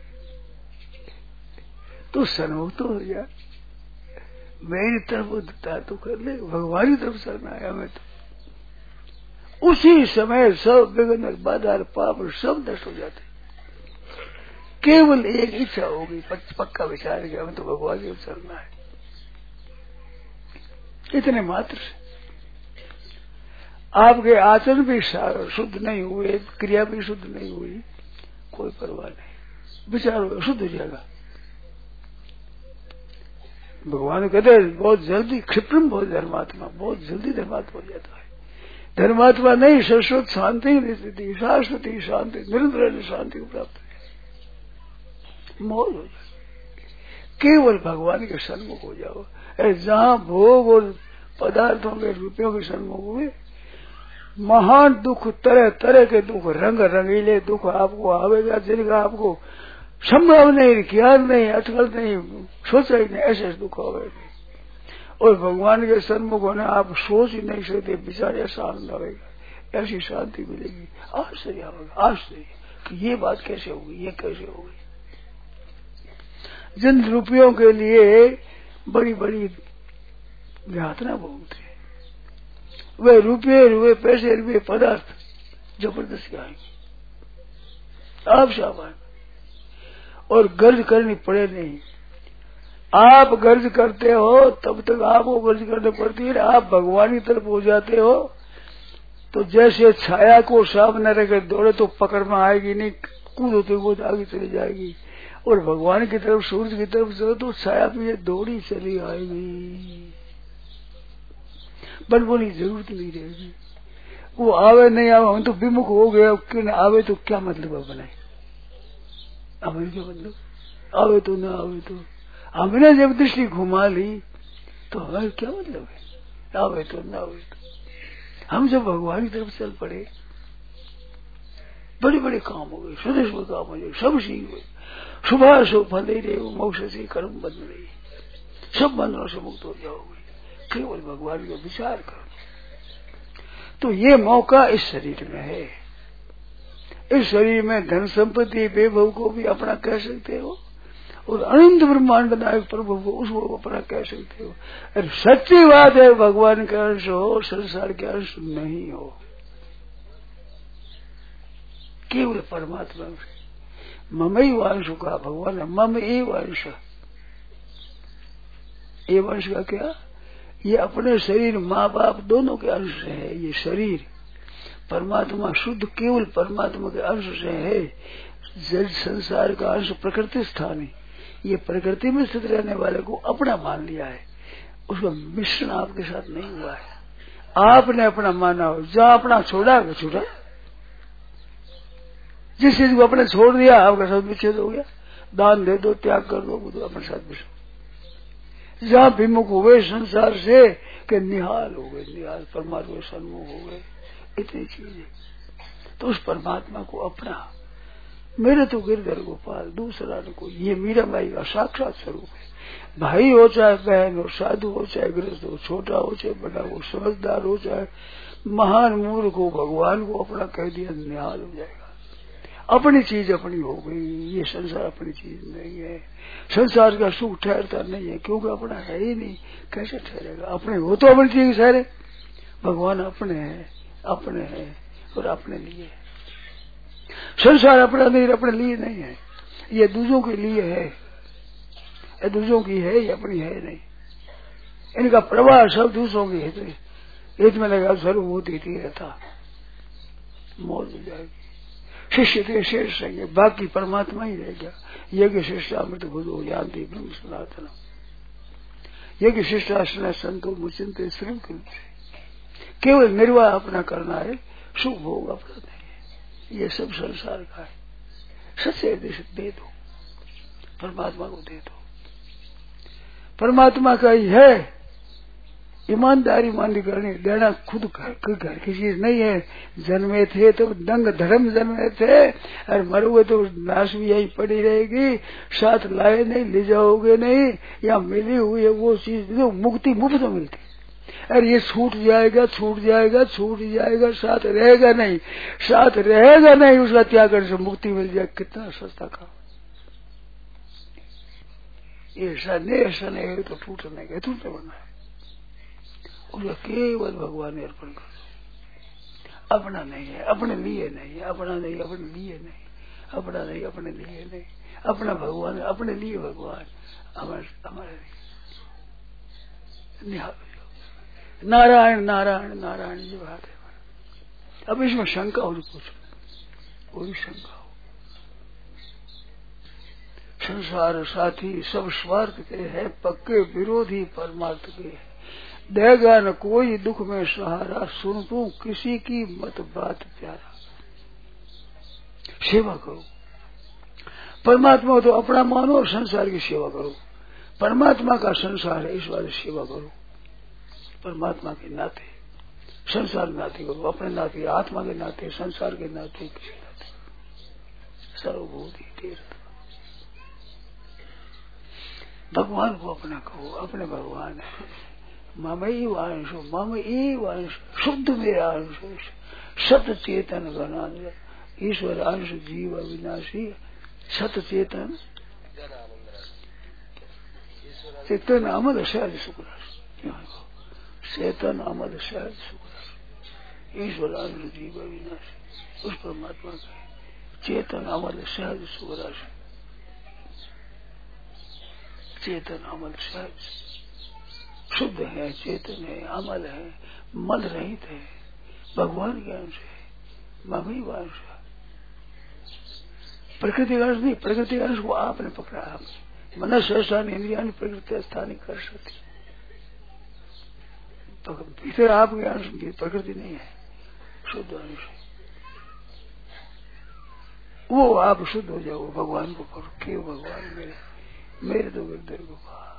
Speaker 2: तो सन्मुख तो हो जा, मेरी तरफ उद्धार तो कर ले, भगवान की तरफ शरण आया मैं तो उसी समय सब विघ्न बाधा पाप सब नष्ट हो जाते। केवल एक इच्छा होगी, पक्का विचार किया हमें तो भगवान की तरफ चलना है, इतने मात्र से। आपके आचरण भी शुद्ध नहीं हुए, क्रिया भी शुद्ध नहीं हुई, कोई परवाह नहीं, विचार होगा शुद्ध हो जाएगा। भगवान कहते हैं बहुत जल्दी क्षिप्रम बहुत धर्मात्मा, बहुत जल्दी धर्मात्मा हो जाता है। धर्मात्मा नहीं, शाश्वत शांति स्थिति, शाश्वती शांति, निरंतर शांति को प्राप्त है, मौज हो जाए। केवल भगवान के सन्मुख हो जाओ। जहाँ भोग और पदार्थों के रुपयों के सन्मुख हुए, महान दुख, तरह तरह के दुख, रंग रंगीले दुख आपको आवेगा, जिनका आपको संभव नहीं, ज्ञान नहीं, अटकल नहीं, सोचा ही नहीं, ऐसे दुख आवेगा। और भगवान के सन्मुख होने आप सोच ही नहीं सकते, विचार ऐसा आनंद आवेगा, ऐसी शांति मिलेगी, आश्चर्य आवेगा, आश्चर्य कि ये बात कैसे होगी, ये कैसे होगी। जिन रुपयों के लिए बड़ी बड़ी यातना भोगते हैं, वे रुपये पैसे रुपये पदार्थ जबरदस्ती आएंगे, आप शाबाश। और गर्ज करनी पड़े नहीं, आप गर्ज करते हो तब तक आपको गर्ज करनी पड़ती है। आप भगवान की तरफ हो जाते हो तो जैसे छाया को सामने रखे दौड़े तो पकड़ में आएगी नहीं, कूदते कूद आगे चली जाएगी। और भगवान की तरफ, सूरज की तरफ चलो तो छाया भी दौड़ी चली आएगी, बनबोनी जरूरत नहीं रहेगी। वो आवे नहीं आवे, हम तो विमुख हो गए, क्यों न आवे तो क्या मतलब है बनाए, हमें क्या मतलब, आवे तो ना आवे तो, हमने जब दृष्टि घुमा ली तो हमें क्या मतलब है, आवे तो ना आवे तो। हम जब भगवान की तरफ चल पड़े, बड़े बड़े काम हो गए, स्वदेश में काम हो गए, सब सीख गए, शुभ शुभ फल रहे, मोक्ष से कर्म बंद रही, सब बंधनों से मुक्त हो जाओगे, केवल भगवान का विचार करो। तो ये मौका इस शरीर में है, इस शरीर में धन संपत्ति वैभव को भी अपना कह सकते हो, और अनंत ब्रह्मांड नायक प्रभु को उसको अपना कह सकते हो। अरे सच्ची बात है, भगवान के अंश हो, संसार के अंश नहीं हो, केवल परमात्मा से। ममई वंश का भगवान है, मम ए वंश। ये वंश का क्या, ये अपने शरीर माँ बाप दोनों के अंश से है। ये शरीर परमात्मा शुद्ध केवल परमात्मा के अंश से है। जल संसार का अंश प्रकृति स्थान है, ये प्रकृति में स्थित रहने वाले को अपना मान लिया है, उसका मिश्रण आपके साथ नहीं हुआ है। आपने अपना माना हो, जहाँ अपना छोड़ा छूटा, जिस चीज को अपने छोड़ दिया आपका साथ विच्छेद हो गया। दान दे दो, त्याग कर दो, तो अपने साथ विच्छेद। जहाँ विमुख हो गए संसार से कि निहाल हो गए, निहाल परमात्मा सन्मुख हो गए, इतनी चीजें। तो उस परमात्मा को अपना, मेरे तो गिरधर गोपाल दूसरा न कोई, ये मीरा बाई का साक्षात स्वरूप है। भाई हो चाहे बहन हो, साधु हो चाहे गृहस्थ हो, छोटा हो चाहे बड़ा हो, समझदार हो चाहे महान मूर्ख हो, भगवान को अपना कह दिया, निहाल हो जाएगा। अपनी चीज अपनी हो गई, ये संसार अपनी चीज नहीं है। संसार का सुख ठहरता नहीं है, क्योंकि अपना है ही नहीं, कैसे ठहरेगा। अपने हो तो अपनी चीज ठहरे, भगवान अपने है और अपने लिए है। संसार अपना नहीं, अपने लिए नहीं है, ये दूसरों के लिए है, ये दूसरों की है, ये अपनी है नहीं। इनका प्रवाह सब दूसरों की है, हित में लगा सर्वभूत हित ही रहता, मौज हो जाएगी। शिष्य थे शेष रहेंगे, बाकी परमात्मा ही रह गया। यज्ञ शिष्टामृत बुधो यान्ति ब्रह्म सनातन, यज्ञ शिष्टासन संतो मुचिंते श्रम कृत्य। केवल निर्वाह अपना करना है, सुख भोग अपना नहीं है, ये सब संसार का है। सच्चे हृदय से दे दो, परमात्मा को दे दो, परमात्मा का ही है। ईमानदारी मानी करनी, देना खुद घर की चीज नहीं है। जन्मे थे तो दंग धर्म जन्मे थे, और मरोगे तो लाश भी यही पड़ी रहेगी, साथ लाए नहीं, ले जाओगे नहीं। या मिली हुई है वो चीज जो मुक्ति मुफ्त में मिलती, अरे ये छूट जाएगा, छूट जाएगा, छूट जाएगा, साथ रहेगा नहीं, साथ रहेगा नहीं, उसका त्याग करने से मुक्ति मिल जाए। कितना सस्ता काम। ये शनि तो टूटने के टूटने बना है, उसका केवल भगवान ने अर्पण कर। अपना नहीं है, अपने लिए नहीं है, अपना नहीं, अपने लिए नहीं, अपना नहीं, अपने लिए नहीं, अपना भगवान, अपने लिए भगवान, हमारे लिए नारायण नारायण नारायण जी बात है। अब इसमें शंका हो, पूछो कोई शंका हो। संसार साथी सब स्वार्थ के हैं, पक्के विरोधी परमार्थ के हैं। देगा न कोई दुख में सहारा, सुन तू किसी की मत बात प्यारा। सेवा करो, परमात्मा तो अपना मानो और संसार की सेवा करो। परमात्मा का संसार है, इस बात सेवा करो। परमात्मा के नाते, संसार नाते करो, अपने नाते, आत्मा के नाते, संसार के नाते, किसी नाते सर्वभूति तीर्थ। भगवान को अपना कहो, अपने भगवान है। ममई वांश, ममई वांश, शुद्ध मेरा अंश, सत चेतन घनान, ईश्वर अंश जीव अविनाशी, सत चेतन चेतन अमद सहज सुखराश, चेतन अमद सहज सुखराश, ईश्वर अंश जीव अविनाशी। उस परमात्मा के चेतन अमद सहज सुखराश, चेतन अमल सहज, शुद्ध है, चेतन है, अमल है, मल रहित है, भगवान के अंश है, ममी वंश। प्रकृति का अंश नहीं, प्रकृति का अंश को आपने पकड़ा। आप मन सहस्थान इंद्रिया प्रकृति स्थान कर सकती, भीतर आपके अंश की प्रकृति नहीं है, शुद्ध अंश है। वो आप शुद्ध हो जाओ, भगवान को करो, क्यों भगवान मेरे तो गिरधर को